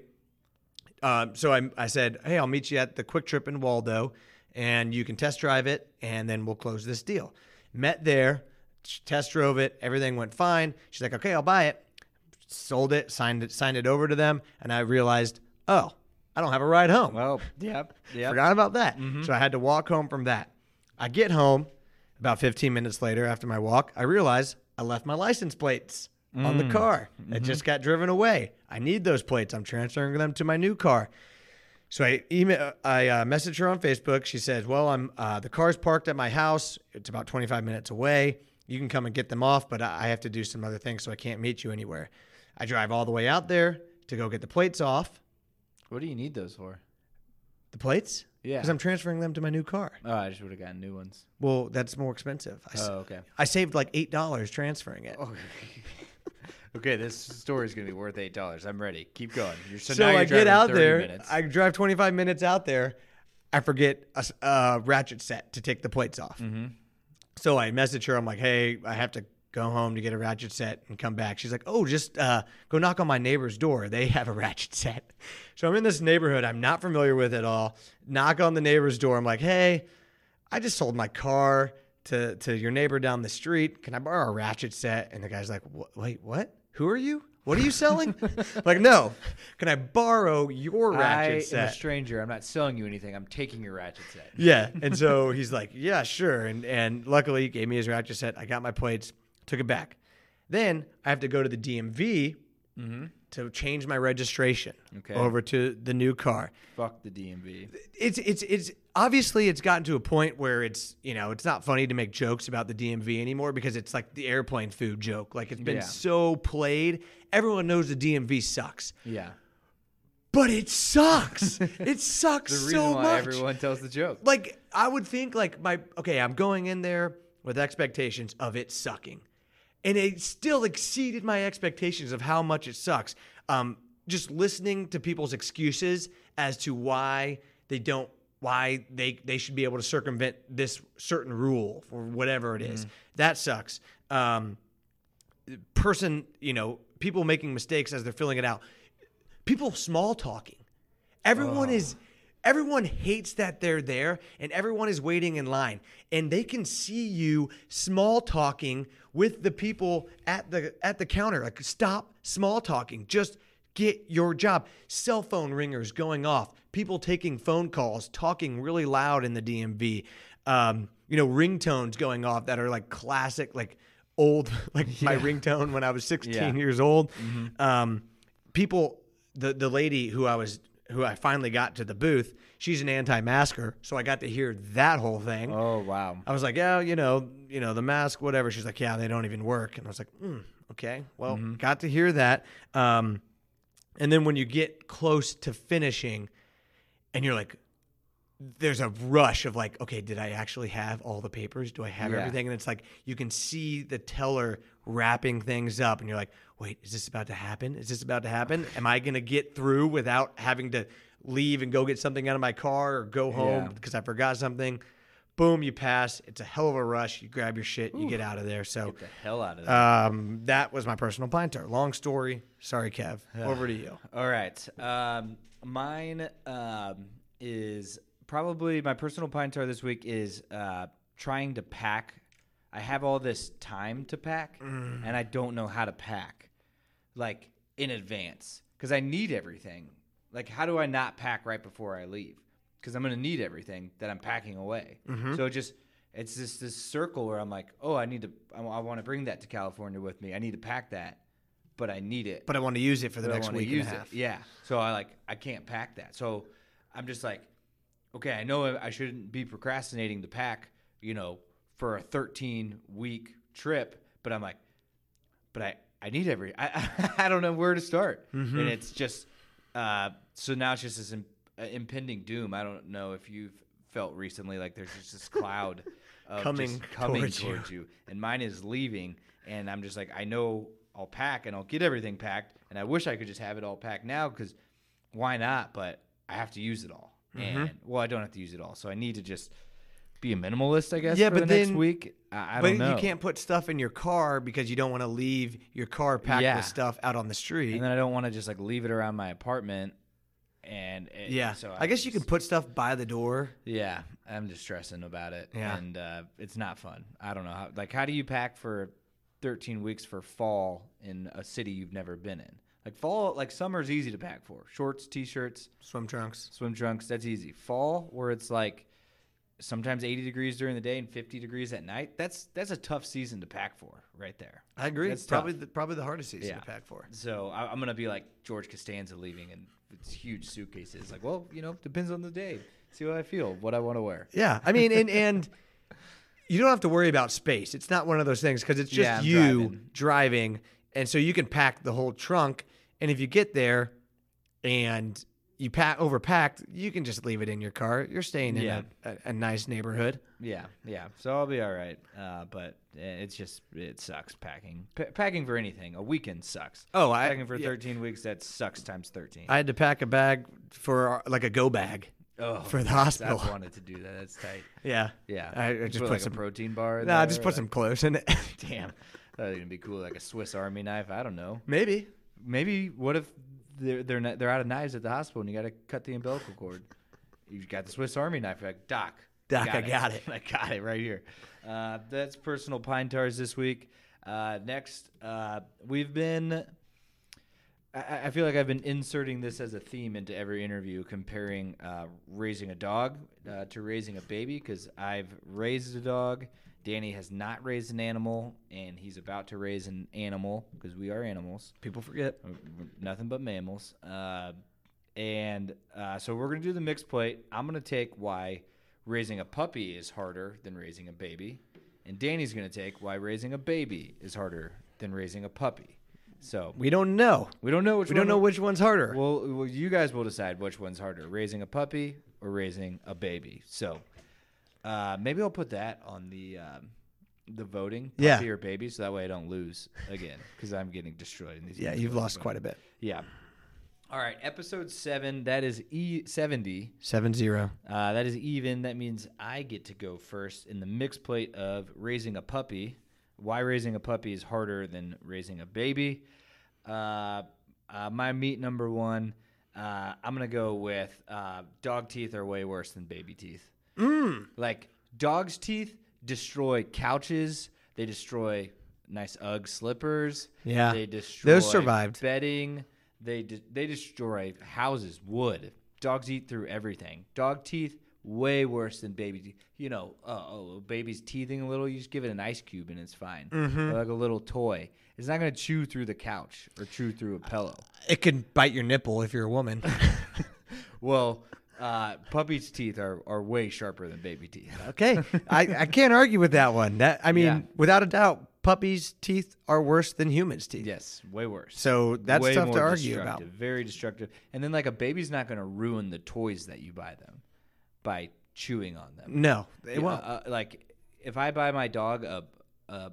S2: Um, so I, I said, hey, I'll meet you at the Quick Trip in Waldo, and you can test drive it, and then we'll close this deal. Met there, test drove it, everything went fine. She's like, okay, I'll buy it. Sold it, signed it, signed it over to them, and I realized, oh, I don't have a ride home.
S1: Well, yep, yep.
S2: Forgot about that. So I had to walk home from that. I get home about fifteen minutes later after my walk. I realize I left my license plates on the car. It just got driven away. I need those plates. I'm transferring them to my new car. So I email, I uh, messaged her on Facebook. She says, "Well, I'm uh, the car's parked at my house. It's about twenty-five minutes away. You can come and get them off, but I have to do some other things, so I can't meet you anywhere." I drive all the way out there to go get the plates off.
S1: What do you need those for?
S2: The plates?
S1: Yeah.
S2: Because I'm transferring them to my new car.
S1: Oh, I just would have gotten new ones.
S2: Well, that's more expensive. I, s-
S1: Oh, okay.
S2: I saved like eight dollars transferring it.
S1: Okay. Okay, this story is gonna be worth eight dollars. I'm ready. Keep going. You're, so
S2: So
S1: now you're
S2: I get
S1: driving
S2: out
S1: thirty
S2: there.
S1: minutes.
S2: I drive twenty-five minutes out there. I forget a s- a ratchet set to take the plates off.
S1: Mm-hmm.
S2: So I message her. I'm like, "Hey, I have to go home to get a ratchet set and come back." She's like, "Oh, just uh, go knock on my neighbor's door. They have a ratchet set." So I'm in this neighborhood I'm not familiar with at all. Knock on the neighbor's door. I'm like, "Hey, I just sold my car to to your neighbor down the street. Can I borrow a ratchet set?" And the guy's like, "Wh- "Wait, what? Who are you? What are you selling?" Like, "No. Can I borrow your ratchet
S1: I
S2: set?"
S1: am a stranger. I'm not selling you anything. I'm taking your ratchet set.
S2: Yeah. And so he's like, "Yeah, sure." And and luckily he gave me his ratchet set. I got my plates, took it back. Then I have to go to the D M V
S1: Mm-hmm.
S2: to change my registration
S1: Okay.
S2: over to the new car.
S1: Fuck the D M V.
S2: It's it's it's obviously it's gotten to a point where it's, you know, it's not funny to make jokes about the D M V anymore because it's like the airplane food joke. Like it's been
S1: Yeah.
S2: so played. Everyone knows the D M V sucks.
S1: Yeah.
S2: But it sucks. It sucks
S1: The reason
S2: so
S1: why
S2: much.
S1: everyone tells the joke.
S2: Like I would think like my okay, I'm going in there with expectations of it sucking. And it still exceeded my expectations of how much it sucks. Um, just listening to people's excuses as to why they don't, why they they should be able to circumvent this certain rule or whatever it is. That sucks. Um, person, you know, people making mistakes as they're filling it out. People small talking. Everyone is everyone hates that they're there and everyone is waiting in line and they can see you small talking with the people at the at the counter. Like, stop small talking. Just get your job. Cell phone ringers going off. People taking phone calls, talking really loud in the D M V. Um, you know, ringtones going off that are like classic, like old, like my
S1: Yeah.
S2: ringtone when I was sixteen
S1: Yeah.
S2: years old. Um, people, the the lady who I was, who I finally got to the booth, she's an anti-masker, so I got to hear that whole thing.
S1: Oh wow.
S2: I was like, yeah, you know, you know, the mask, whatever. She's like, yeah, they don't even work. And I was like, mm, okay, well, got to hear that. Um, and then when you get close to finishing, and you're like, there's a rush of like, okay, did I actually have all the papers? Do I have
S1: Yeah.
S2: everything? And it's like you can see the teller wrapping things up, and you're like, wait, is this about to happen? Is this about to happen? Am I gonna get through without having to leave and go get something out of my car or go home
S1: Yeah.
S2: because I forgot something? Boom, you pass. It's a hell of a rush. You grab your shit, you get out of there. So
S1: Get the hell out of there.
S2: um, that was my personal pinter. Long story. Sorry, Kev. Over to you.
S1: All right. Um, mine um, is probably my personal pine tar this week is uh, trying to pack. I have all this time to pack, and I don't know how to pack, like in advance, because I need everything. Like, how do I not pack right before I leave? Because I'm going to need everything that I'm packing away. So it just it's this this circle where I'm like, oh, I need to. I, I want to bring that to California with me. I need to pack that, but I need it.
S2: But I want to use it for the
S1: but I
S2: next
S1: wanna
S2: week
S1: use
S2: and a
S1: it.
S2: half.
S1: Yeah. So I like I can't pack that. So I'm just like, okay, I know I shouldn't be procrastinating to pack, you know, for a thirteen week trip, but I'm like, but I I need every I I don't know where to start,
S2: Mm-hmm.
S1: and it's just uh so now it's just this im- uh, impending doom. I don't know if you've felt recently like there's just this cloud of
S2: Coming
S1: just coming
S2: towards
S1: towards,
S2: you.
S1: you, and mine is leaving, and I'm just like, I know I'll pack and I'll get everything packed, and I wish I could just have it all packed now because why not? But I have to use it all,
S2: Mm-hmm.
S1: and well, I don't have to use it all, so I need to just be a minimalist, I guess.
S2: Yeah,
S1: for
S2: but
S1: the next
S2: then-
S1: week, I, I
S2: But
S1: don't know.
S2: you can't put stuff in your car because you don't want to leave your car packed
S1: Yeah.
S2: with stuff out on the street.
S1: and then I don't want to just like leave it around my apartment, and it,
S2: yeah.
S1: so
S2: I guess you can
S1: just-
S2: put stuff by the door.
S1: Yeah, I'm just stressing about it,
S2: Yeah.
S1: and uh, it's not fun. I don't know how. Like, how do you pack for thirteen weeks for fall in a city you've never been in? Like fall, like summer's easy to pack for. Shorts, t-shirts,
S2: Swim trunks.
S1: swim trunks. That's easy. Fall, where it's like sometimes eighty degrees during the day and fifty degrees at night. That's that's a tough season to pack for right there.
S2: I agree.
S1: That's
S2: It's probably
S1: tough.
S2: the, probably the hardest season
S1: Yeah.
S2: to pack for.
S1: So I, I'm gonna be like George Costanza leaving and it's huge suitcases. Like, well, you know, depends on the day. See what I feel, what I want to wear.
S2: Yeah, I mean, and and you don't have to worry about space. It's not one of those things because it's just
S1: Yeah, I'm
S2: you
S1: driving.
S2: driving, and so you can pack the whole trunk. And if you get there, and you pack overpacked, you can just leave it in your car. You're staying in
S1: Yeah.
S2: a, a, a nice neighborhood.
S1: Yeah, yeah. So I'll be all right. Uh, but eh, it's just it sucks packing. P- packing for anything. A weekend sucks.
S2: Oh, I
S1: Packing for
S2: yeah.
S1: thirteen weeks, that sucks times thirteen.
S2: I had to pack a bag for like a go bag.
S1: oh,
S2: for the
S1: yes,
S2: hospital.
S1: I've wanted to do that. That's tight.
S2: Yeah,
S1: Yeah.
S2: I, I
S1: You
S2: just
S1: put,
S2: put,
S1: like
S2: some
S1: a protein bar. In
S2: Nah, I
S1: there,
S2: just
S1: or
S2: put some
S1: like-
S2: clothes in it.
S1: Damn, that would be cool. Like a Swiss Army knife. I don't know.
S2: Maybe.
S1: Maybe what if they're they're not, they're out of knives at the hospital and you got to cut the umbilical cord? You've got the Swiss Army knife. You're like, Doc.
S2: Doc, I got it.
S1: I got it right here. Uh, that's personal pine tars this week. Uh, next, uh, we've been. I, I feel like I've been inserting this as a theme into every interview, comparing uh, raising a dog uh, to raising a baby, because I've raised a dog. Danny has not raised an animal, and he's about to raise an animal because we are animals.
S2: People forget.
S1: We're nothing but mammals. Uh, and uh, so we're going to do the mixed plate. I'm going to take why raising a puppy is harder than raising a baby. And Danny's going to take why raising a baby is harder than raising a puppy. So
S2: We don't know.
S1: we don't know which
S2: We
S1: one.
S2: don't know which one's harder.
S1: Well, well, you guys will decide which one's harder, raising a puppy or raising a baby. So uh, maybe I'll put that on the um, the voting, puppy
S2: Yeah.
S1: or baby, so that way I don't lose again, because I'm getting destroyed in these.
S2: yeah,
S1: mixed
S2: you've
S1: plates,
S2: lost
S1: but-
S2: quite a bit.
S1: Yeah. All right, episode seven. That is E seventy.
S2: Seven zero.
S1: Uh, that is even. That means I get to go first in the mixed plate of raising a puppy. Why raising a puppy is harder than raising a baby. Uh, uh, my meat number one. Uh, I'm gonna go with uh, dog teeth are way worse than baby teeth.
S2: Mm.
S1: Like dogs' teeth destroy couches. They destroy nice Ugg slippers.
S2: Yeah.
S1: They destroy
S2: Those survived.
S1: bedding. They de- they destroy houses, wood. Dogs eat through everything. Dog teeth way worse than baby teeth. You know, uh, oh, baby's teething a little. You just give it an ice cube and it's fine.
S2: Mm-hmm.
S1: Or like a little toy. It's not gonna chew through the couch or chew through a pillow.
S2: It can bite your nipple if you're a woman.
S1: Well, uh, puppy's teeth are, are way sharper than baby teeth.
S2: Okay, I, I can't argue with that one. That I mean,
S1: Yeah.
S2: without a doubt, puppies' teeth are worse than humans' teeth.
S1: Yes, way worse.
S2: So that's
S1: Way
S2: tough
S1: more
S2: to argue about.
S1: destructive, Very destructive. And then, like, a baby's not going to ruin the toys that you buy them by chewing on them.
S2: No, they
S1: Yeah,
S2: won't.
S1: uh, like, if I buy my dog a, a,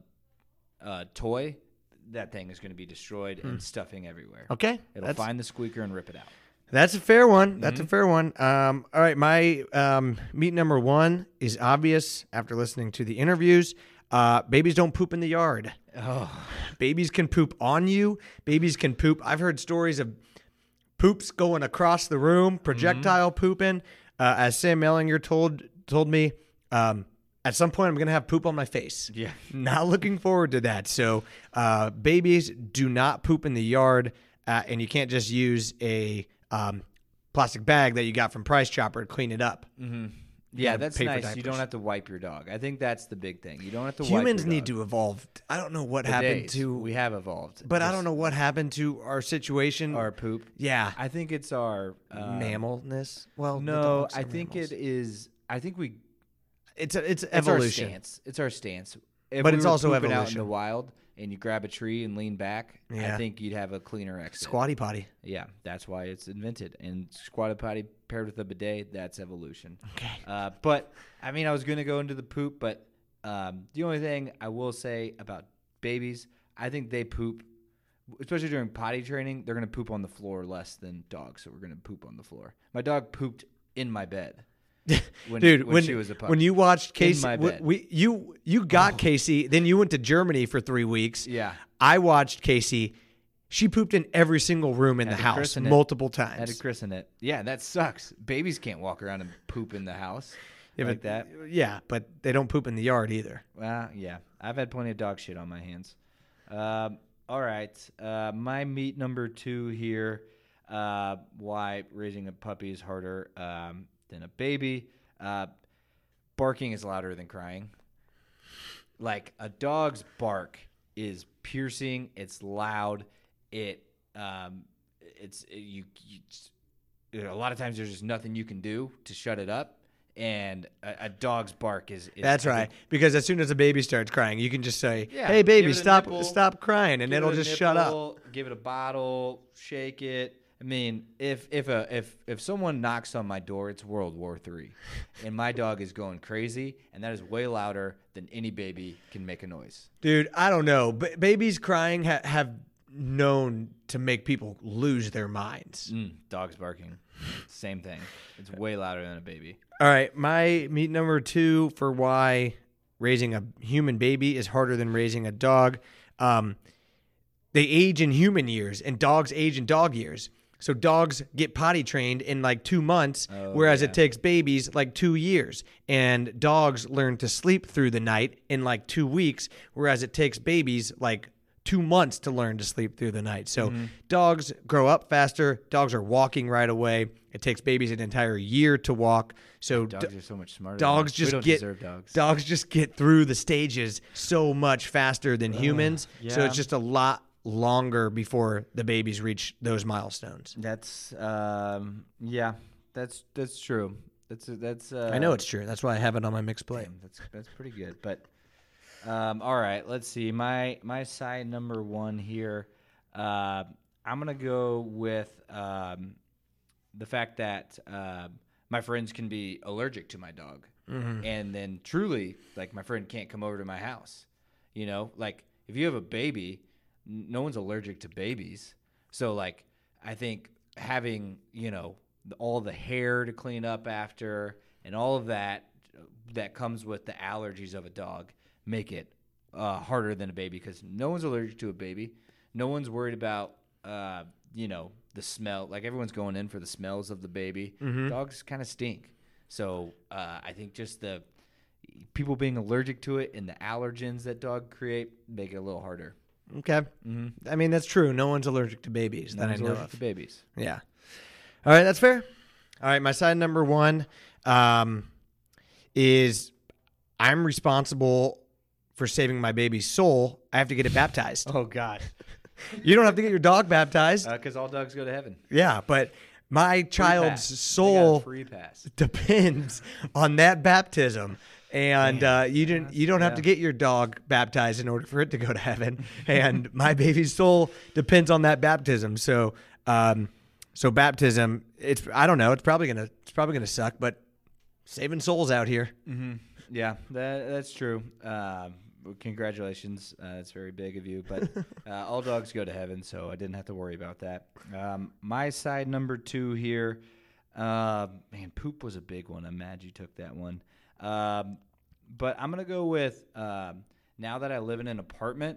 S1: a toy, that thing is going to be destroyed and stuffing everywhere.
S2: Okay,
S1: It'll
S2: that's
S1: find the squeaker and rip it out.
S2: that's a fair one. That's
S1: Mm-hmm.
S2: a fair one. Um, all right, my um, meat number one is obvious after listening to the interviews. Uh, babies don't poop in the yard.
S1: Oh,
S2: Babies can poop on you. Babies can poop. I've heard stories of poops going across the room, projectile
S1: Mm-hmm.
S2: pooping. Uh, as Sam Mellinger told told me, um, at some point I'm going to have poop on my face.
S1: yeah.
S2: Not looking forward to that. So uh, babies do not poop in the yard, uh, and you can't just use a um, plastic bag that you got from Price Chopper to clean it up.
S1: Mm-hmm. Yeah,
S2: gotta
S1: that's
S2: pay for
S1: nice. You
S2: diapers.
S1: don't have to wipe your dog. I think that's the big thing. You don't have to wipe
S2: Humans
S1: your
S2: need
S1: dog.
S2: to evolve. I don't know what
S1: The
S2: happened
S1: days.
S2: to,
S1: We have evolved.
S2: but I
S1: Just
S2: don't know what happened to our situation.
S1: Our poop.
S2: yeah,
S1: I think it's our uh,
S2: mammalness. Well, the
S1: No,
S2: dogs
S1: I
S2: are
S1: think
S2: mammals.
S1: it is. I think we.
S2: It's a, it's
S1: It's
S2: evolution.
S1: our stance. It's our stance. If
S2: But
S1: we
S2: it's
S1: were
S2: also
S1: pooping out in
S2: evolution.
S1: the wild, and you grab a tree and lean back,
S2: Yeah.
S1: I think you'd have a cleaner exit.
S2: Squatty potty.
S1: Yeah, that's why it's invented. And squatty potty paired with a bidet, that's evolution.
S2: Okay.
S1: Uh, but I mean, I was gonna go into the poop, but um, the only thing I will say about babies, I think they poop, especially during potty training. They're gonna poop on the floor less than dogs, so we're gonna poop on the floor. My dog pooped in my bed. When,
S2: Dude,
S1: when,
S2: when,
S1: she was a puppy.
S2: when you watched Casey,
S1: my
S2: w-
S1: bed. Oh.
S2: we you you got Casey, then you went to Germany for three weeks.
S1: yeah,
S2: I watched Casey. She pooped in every single room in
S1: Had
S2: the
S1: to
S2: house
S1: christen it.
S2: multiple
S1: I had to
S2: times.
S1: christen it. Yeah, that sucks. Babies can't walk around and poop in the house
S2: Yeah,
S1: like
S2: but-
S1: that.
S2: Yeah, but they don't poop in the yard either.
S1: Well, yeah, I've had plenty of dog shit on my hands. Um, all right, uh, my meat number two here. Uh, why raising a puppy is harder um, than a baby. Uh, barking is louder than crying. Like a dog's bark is piercing. It's loud. It um, it's it, you, you. A lot of times there's just nothing you can do to shut it up. And a, a dog's bark is. is
S2: That's right. Because as soon as a baby starts crying, you can just say,
S1: Yeah,
S2: "Hey, baby,
S1: give it a
S2: stop,
S1: nipple,
S2: stop crying," and
S1: give
S2: it'll
S1: it a
S2: just shut up.
S1: nipple, Give it a bottle, shake it. I mean, if if a if if someone knocks on my door, it's World War Three, and my dog is going crazy, and that is way louder than any baby can make a noise.
S2: Dude, I don't know. B- babies crying ha- have known to make people lose their minds.
S1: Mm, dogs barking, same thing. It's way louder than a baby.
S2: All right, my meat number two for why raising a human baby is harder than raising a dog. Um, they age in human years, and dogs age in dog years. So dogs get potty trained in like two months,
S1: Oh,
S2: whereas
S1: yeah.
S2: it takes babies like two years. And dogs learn to sleep through the night in like two weeks, whereas it takes babies like two months to learn to sleep through the night. So
S1: Mm-hmm.
S2: dogs grow up faster. Dogs are walking right away. It takes babies an entire year to walk. So
S1: Dogs
S2: d-
S1: are so much smarter.
S2: dogs
S1: than us.
S2: just
S1: we don't
S2: get
S1: deserve dogs.
S2: dogs just get through the stages so much faster than humans. So
S1: yeah.
S2: it's just a lot longer before the babies reach those milestones.
S1: That's um yeah, that's that's true. That's that's. Uh,
S2: I know it's true. That's why I have it on my mixed plate.
S1: Damn, that's that's pretty good. But um, all right, let's see. My my side number one here. Uh, I'm gonna go with um, the fact that uh, my friends can be allergic to my dog,
S2: Mm-hmm.
S1: and then truly, like my friend can't come over to my house. You know, like if you have a baby, n- no one's allergic to babies. So like, I think having you know all the hair to clean up after and all of that that comes with the allergies of a dog make it uh, harder than a baby because no one's allergic to a baby. No one's worried about, uh, you know, the smell. Like everyone's going in for the smells of the baby.
S2: Mm-hmm.
S1: Dogs kind of stink. So uh, I think just the people being allergic to it and the allergens that dog create make it a little harder.
S2: Okay.
S1: Mm-hmm.
S2: I mean, that's true. No one's allergic to babies
S1: No
S2: that I
S1: one's
S2: know
S1: allergic
S2: of.
S1: to babies.
S2: Yeah. All right, that's fair. All right, my side number one um, is I'm responsible for saving my baby's soul. I have to get it baptized.
S1: Oh God,
S2: You don't have to get your dog baptized.
S1: because all dogs go to heaven.
S2: Yeah, but my
S1: Free
S2: child's
S1: pass. They got a
S2: soul
S1: free pass.
S2: depends on that baptism. And uh, you didn't. You don't have
S1: yeah.
S2: to get your dog baptized in order for it to go to heaven. And my baby's soul depends on that baptism. So, um, so baptism. It's. I don't know. It's probably gonna. It's probably gonna suck. But saving souls out here.
S1: Mm-hmm. Yeah, that that's true. Um, congratulations. Uh, it's very big of you. But uh, all dogs go to heaven, so I didn't have to worry about that. Um, my side number two here. Uh, man, poop was a big one. I'm mad you took that one. Um, but I'm going to go with um, now that I live in an apartment,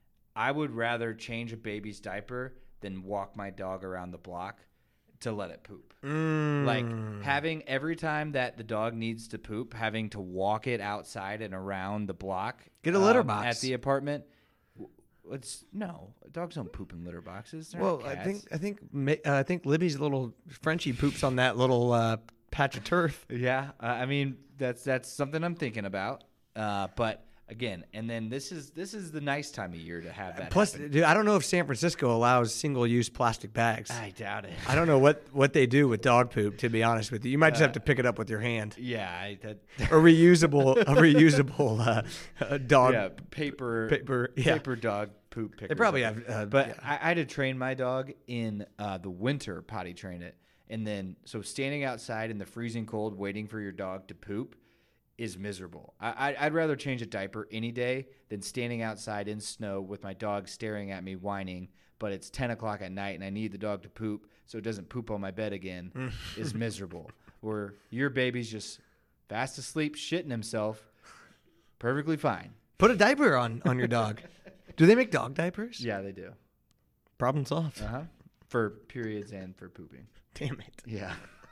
S1: I would rather change a baby's diaper than walk my dog around the block to let it poop. Like having every time that the dog needs to poop, having to walk it outside and around the block.
S2: Get a litter
S1: um,
S2: box.
S1: at the apartment. w- It's no dogs don't poop in litter boxes. They're
S2: Well,
S1: not
S2: I
S1: cats.
S2: think. I think. ma- Uh, I think Libby's little Frenchie poops on that little uh, patch of turf.
S1: Yeah, uh, I mean that's that's something I'm thinking about. Uh, but again, and then this is this is the nice time of year to have that.
S2: Plus,
S1: happen.
S2: dude, I don't know if San Francisco allows single-use plastic bags.
S1: I doubt it.
S2: I don't know what, what they do with dog poop. To be honest with you, you might just have to pick it up with your hand.
S1: Yeah, I, that,
S2: A reusable, a reusable uh, uh, dog.
S1: yeah, paper
S2: paper- yeah.
S1: paper dog poop picker.
S2: They probably have. Uh,
S1: But
S2: yeah.
S1: I, I had to train my dog in uh, the winter, potty train it. And then, so standing outside in the freezing cold waiting for your dog to poop is miserable. I, I, I'd rather change a diaper any day than standing outside in snow with my dog staring at me whining, but it's ten o'clock at night and I need the dog to poop so it doesn't poop on my bed again is miserable. Where your baby's just fast asleep, shitting himself, perfectly fine.
S2: Put a diaper on on your dog. Do they make dog diapers?
S1: Yeah, they do.
S2: Problem solved.
S1: Uh-huh. For periods and for pooping.
S2: Damn it.
S1: Yeah.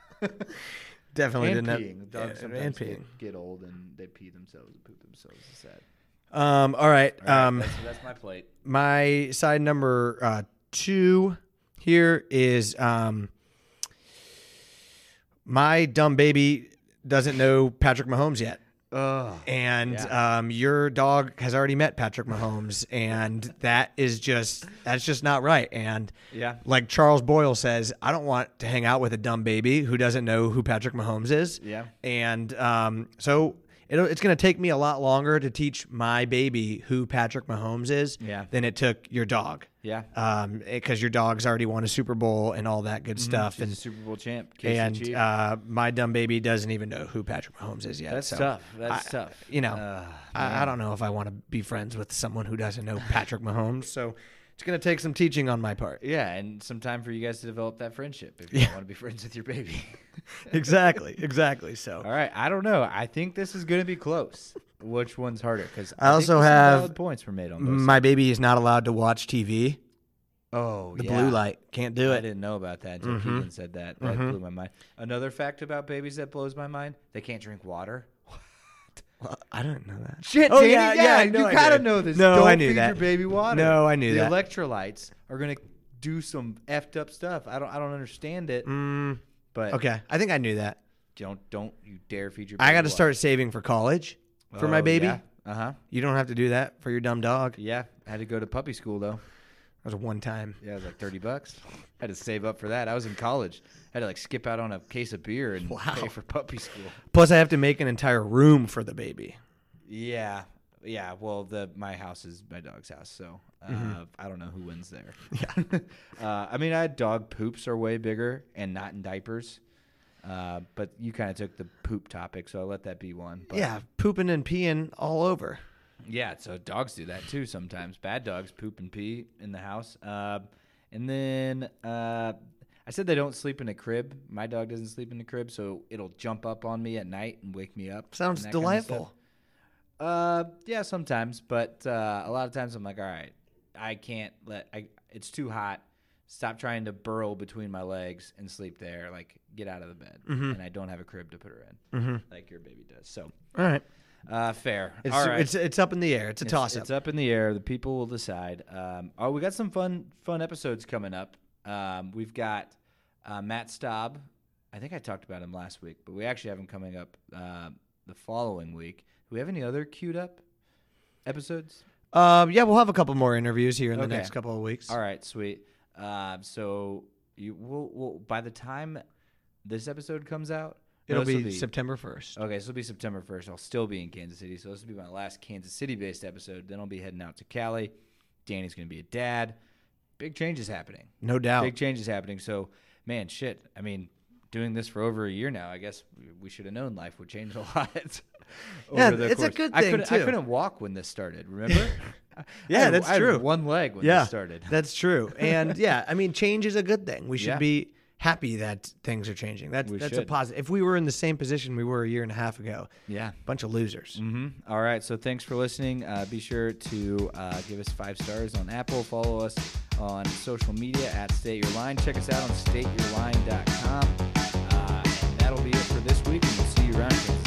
S2: Definitely
S1: and
S2: didn't
S1: peeing.
S2: have.
S1: Dogs
S2: yeah,
S1: sometimes
S2: and
S1: get,
S2: peeing.
S1: get old and they pee themselves and poop themselves. It's sad.
S2: Um. All right.
S1: All right,
S2: um.
S1: that's, that's my plate.
S2: My side number uh, two here is um. My dumb baby doesn't know Patrick Mahomes yet.
S1: Oh,
S2: and
S1: yeah.
S2: um, your dog has already met Patrick Mahomes, and that is just that's just not right. And
S1: Yeah.
S2: like Charles Boyle says, I don't want to hang out with a dumb baby who doesn't know who Patrick Mahomes is.
S1: Yeah.
S2: And um, so it'll, it's going to take me a lot longer to teach my baby who Patrick Mahomes is
S1: Yeah.
S2: than it took your dog.
S1: Yeah.
S2: Um, because your dog's already won a Super Bowl and all that good stuff,
S1: She's a
S2: and
S1: Super Bowl champ. Casey
S2: and
S1: Chief.
S2: uh, my dumb baby doesn't even know who Patrick Mahomes is yet.
S1: That's
S2: so
S1: tough. That's
S2: I-
S1: tough.
S2: You know,
S1: Uh,
S2: I, I don't know if I want to be friends with someone who doesn't know Patrick Mahomes. So it's going to take some teaching on my part.
S1: Yeah, and some time for you guys to develop that friendship if you
S2: Yeah.
S1: want to be friends with your baby.
S2: exactly, exactly. So
S1: All right, I don't know. I think this is going to be close. Which one's harder? Because
S2: I also have-
S1: valid points were made on both.
S2: my baby is not allowed to watch T V.
S1: Oh,
S2: The
S1: yeah.
S2: blue light can't do
S1: I
S2: it.
S1: didn't know about that until
S2: Mhm.
S1: Keegan said that. That
S2: Mhm.
S1: blew my mind. Another fact about babies that blows my mind: they can't drink water.
S2: Well, I don't know that.
S1: Shit,
S2: Oh,
S1: Danny,
S2: yeah, yeah, I know
S1: you
S2: I
S1: gotta
S2: did.
S1: know this.
S2: No,
S1: Don't
S2: I knew
S1: feed
S2: that.
S1: your baby water.
S2: No, I knew
S1: the
S2: that.
S1: electrolytes are gonna do some effed up stuff. I don't, I don't understand it.
S2: Mm,
S1: But
S2: okay, I think I knew that.
S1: don't, don't you dare feed your. baby
S2: I got to
S1: water.
S2: start saving for college for my
S1: Oh,
S2: baby.
S1: Yeah. Uh huh.
S2: You don't have to do that for your dumb dog.
S1: Yeah, I had to go to puppy school though.
S2: That was a one time.
S1: Yeah, it was like thirty bucks. Had to save up for that. I was in college. Had to like skip out on a case of beer and
S2: Wow.
S1: pay for puppy school.
S2: Plus, I have to make an entire room for the baby.
S1: Yeah, yeah. Well, the my house is my dog's house, so uh,
S2: Mm-hmm.
S1: I don't know who wins there. Yeah. uh, I mean, I had dog poops are way bigger and not in diapers. Uh, but you kind of took the poop topic, so I'll let that be one. But
S2: Yeah, pooping and peeing all over.
S1: Yeah, so dogs do that too sometimes. Bad dogs poop and pee in the house. Uh, and then uh, I said they don't sleep in a crib. My dog doesn't sleep in the crib, so it'll jump up on me at night and wake me up.
S2: Sounds
S1: and that kind of stuff.
S2: delightful.
S1: Uh, yeah, sometimes, but uh, a lot of times I'm like, all right, I can't let. I, it's too hot. Stop trying to burrow between my legs and sleep there. Like, get out of the bed.
S2: Mhm.
S1: And I don't have a crib to put her in,
S2: Mm-hmm.
S1: like your baby does. So,
S2: All right.
S1: uh, fair.
S2: It's,
S1: all right.
S2: it's it's up in the air. It's a
S1: It's-
S2: toss
S1: It's
S2: up.
S1: up in the air. The people will decide. Um, oh, we got some fun fun episodes coming up. Um, we've got uh, Matt Staub. I think I talked about him last week, but we actually have him coming up uh, the following week. Do we have any other queued up episodes?
S2: Um, yeah, we'll have a couple more interviews here in the
S1: Okay.
S2: next couple of weeks.
S1: All right, sweet. Um, so you will will by the time this episode comes out,
S2: It'll
S1: no, this
S2: be,
S1: will
S2: September first.
S1: Okay, so it'll be September first. I'll still be in Kansas City. So this will be my last Kansas City-based episode. Then I'll be heading out to Cali. Danny's going to be a dad. Big changes happening.
S2: No doubt.
S1: Big changes happening. So, man, shit. I mean, doing this for over a year now, I guess we should have known life would change a lot. over
S2: Yeah,
S1: the
S2: it's a
S1: course.
S2: good
S1: I
S2: thing,
S1: couldn't, I
S2: too.
S1: couldn't walk when this started, remember?
S2: Yeah,
S1: I had-
S2: that's
S1: I had
S2: true.
S1: one leg when
S2: yeah,
S1: this started.
S2: That's true. And yeah, I mean, change is a good thing. We should
S1: Yeah.
S2: be happy that things are changing. That's
S1: We
S2: that's a
S1: should.
S2: positive. If we were in the same position we were a year and a half ago,
S1: Yeah.
S2: bunch of losers.
S1: Mm-hmm. All right. So thanks for listening. Uh, be sure to uh, give us five stars on Apple. Follow us on social media at State Your Line. Check us out on state your line dot com. Uh, and that'll be it for this week, and we'll see you around.